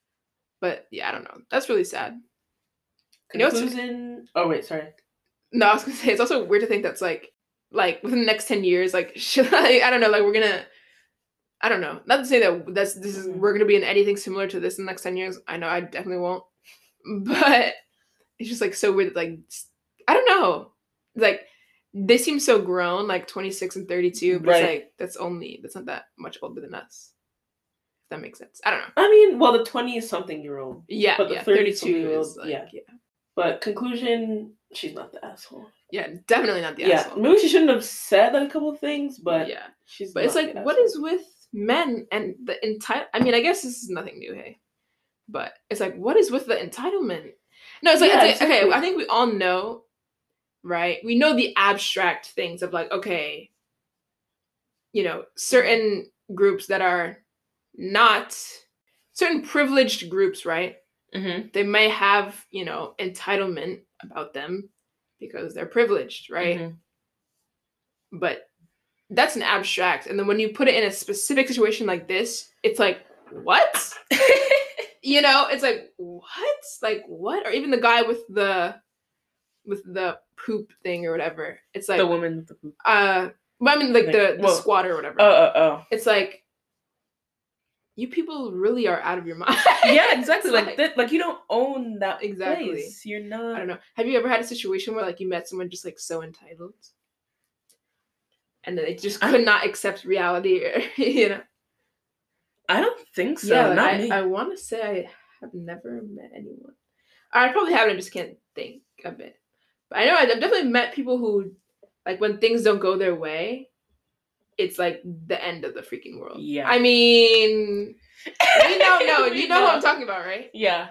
But yeah, I don't know. That's really sad. Conclusion. You know, oh, wait, sorry. No, I was gonna say it's also weird to think that's like, like within the next ten years, like should I? I don't know. Like we're gonna, I don't know. Not to say that that's this is we're gonna be in anything similar to this in the next ten years. I know I definitely won't. But it's just like so weird. Like I don't know. Like they seem so grown, like twenty-six and thirty-two, but right. it's like that's only that's not that much older than us. If that makes sense. I don't know. I mean, well, the twenty something year old. Yeah, but the yeah, thirty-two year old, like, yeah. yeah. But conclusion, she's not the asshole. Yeah, definitely not the yeah. asshole. Maybe she shouldn't have said a couple of things, but yeah, she's. But it's like, what is with men and the entitle? I mean, I guess this is nothing new, hey. But it's like, what is with the entitlement? No, it's like, yeah, it's like exactly. okay, I think we all know, right? We know the abstract things of like, okay, you know, certain groups that are not certain privileged groups, right? Mm-hmm. They may have, you know, entitlement about them because they're privileged, right? Mm-hmm. But that's an abstract. And then when you put it in a specific situation like this, it's like, what? You know, it's like, what? Like, what? Or even the guy with the with the poop thing or whatever. It's like the woman with the poop. Uh, I mean, like, like the, the squatter or whatever. Oh, oh, oh. It's like, you people really are out of your mind. Yeah, exactly. like, like, that, like you don't own that exactly. place. You're not. I don't know. Have you ever had a situation where like you met someone just like so entitled, and then they just could I, not accept reality? Or, you know. I don't think so. Yeah, like, not I, me. I want to say I have never met anyone. I probably haven't. I just can't think of it. But I know I've definitely met people who, like, when things don't go their way, it's like the end of the freaking world. Yeah. I mean, you know, no, you know, know what I'm talking about, right? Yeah.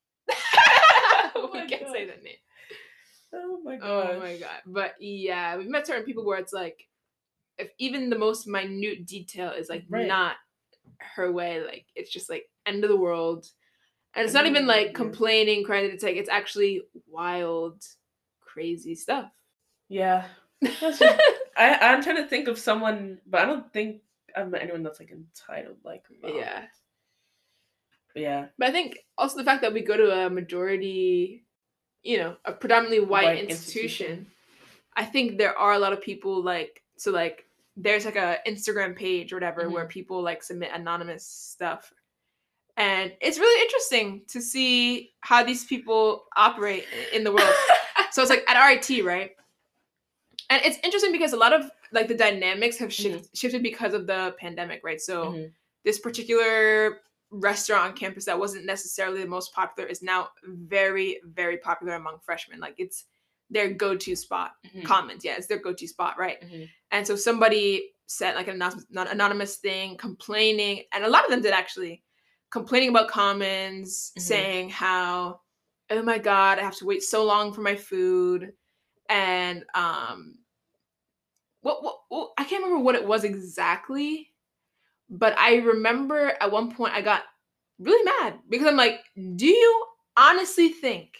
oh we can't God. say that name. Oh my god. Oh my god. But yeah, we've met certain people where it's like, if even the most minute detail is like right. not her way, like it's just like end of the world. And it's not even like complaining, crying. It's like it's actually wild, crazy stuff. Yeah. Just, I, I'm trying to think of someone, but I don't think I've met anyone that's like entitled like mom. Yeah. But yeah. But I think also the fact that we go to a majority, you know, a predominantly white, white institution, institution, I think there are a lot of people like, so like there's like a Instagram page or whatever mm-hmm. where people like submit anonymous stuff. And it's really interesting to see how these people operate in the world. So it's like at R I T, right? And it's interesting because a lot of like the dynamics have shift, mm-hmm. shifted because of the pandemic, right? So mm-hmm. this particular restaurant on campus that wasn't necessarily the most popular is now very, very popular among freshmen. Like it's their go-to spot. Mm-hmm. Commons, yeah, it's their go-to spot, right? Mm-hmm. And so somebody said like an anonymous, anonymous thing, complaining, and a lot of them did actually, complaining about Commons, mm-hmm. saying how, oh my God, I have to wait so long for my food. And um, what, what, what I can't remember what it was exactly, but I remember at one point I got really mad because I'm like, do you honestly think,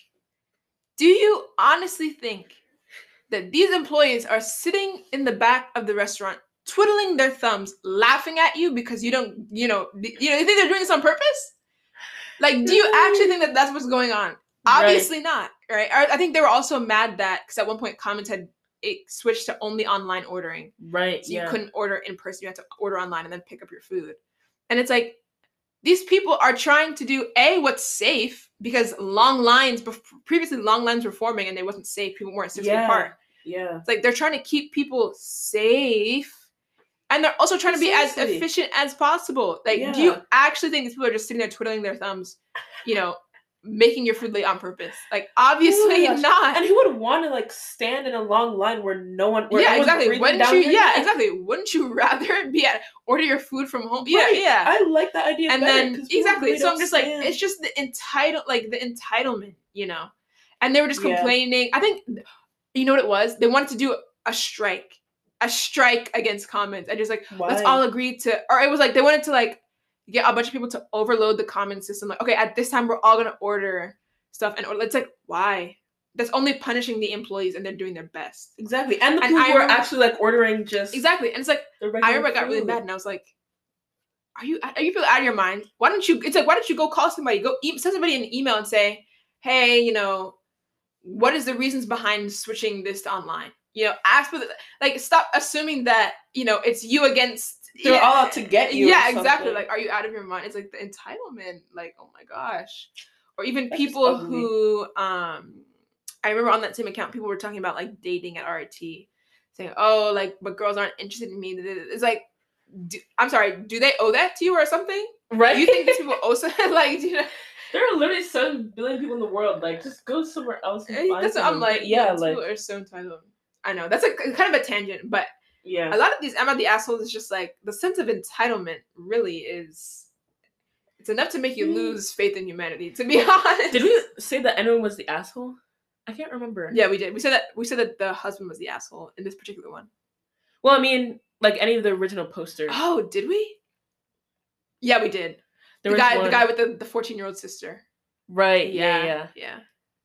do you honestly think that these employees are sitting in the back of the restaurant, twiddling their thumbs, laughing at you because you don't, you know, you know, you think they're doing this on purpose? Like, do you actually think that that's what's going on? Obviously right. not, right? I think they were also mad that, because at one point Commons had it switched to only online ordering. Right, so yeah. you couldn't order in person. You had to order online and then pick up your food. And it's like, these people are trying to do, A, what's safe, because long lines, previously long lines were forming and they wasn't safe. People weren't six yeah. feet apart. Yeah. It's like they're trying to keep people safe. And they're also trying Precisely. to be as efficient as possible. Like, yeah. do you actually think these people are just sitting there twiddling their thumbs, you know, making your food late on purpose? Like, obviously oh not. And who would want to like stand in a long line where no one? Where yeah, exactly. Wouldn't you? Yeah, neck? exactly. Wouldn't you rather be at order your food from home? Right. Yeah, yeah. I like that idea. And better, then exactly. Really so I'm just stand. like, it's just the entitle, like the entitlement, you know. And they were just complaining. Yeah. I think, you know what it was? They wanted to do a strike. A strike against Commons. I just like, Why? let's all agree to, or it was like, they wanted to like get a bunch of people to overload the Commons system. Like, okay, at this time, we're all going to order stuff. And or, it's like, why? That's only punishing the employees and they're doing their best. Exactly. And the people who are actually like ordering just. Exactly. And it's like, I remember I got really mad and I was like, are you, are you out of your mind? Why don't you, it's like, why don't you go call somebody, go e- send somebody an email and say, hey, you know, what is the reasons behind switching this to online? You know, ask for the, like, stop assuming that, you know, it's you against. They're yeah, all out to get you. Yeah, exactly. Like, are you out of your mind? It's like the entitlement. Like, oh my gosh. Or even That's people who, um, I remember on that same account, people were talking about like dating at R I T, saying, oh, like, but girls aren't interested in me. It's like, do, I'm sorry, do they owe that to you or something? Right. Do you think these people owe something? Like, you know. There are literally seven billion people in the world. Like, just go somewhere else and find That's what I'm like, yeah, yeah, like. People are so entitled. I know that's a kind of a tangent, but yeah, a lot of these Am I the Asshole is just like the sense of entitlement really is. It's enough to make you lose faith in humanity. To be honest, did we say that anyone was the asshole? I can't remember. Yeah, we did. We said that we said that the husband was the asshole in this particular one. Well, I mean, like any of the original posters. Oh, did we? Yeah, we did. There the guy, one... the guy with the the fourteen-year-old sister. Right. Yeah. Yeah. Yeah. yeah.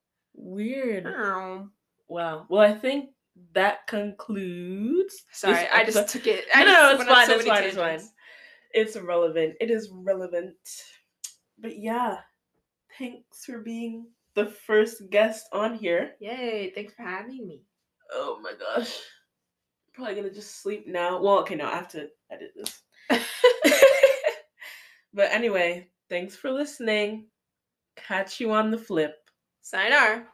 Weird. Oh. Wow. Well, I think that concludes. Sorry, I just took it. I no, no, no, it's fine. So it's fine. It's fine. It's relevant. It is relevant. But yeah, thanks for being the first guest on here. Yay! Thanks for having me. Oh my gosh. Probably gonna just sleep now. Well, okay, no, I have to edit this. But anyway, thanks for listening. Catch you on the flip. Sayonara.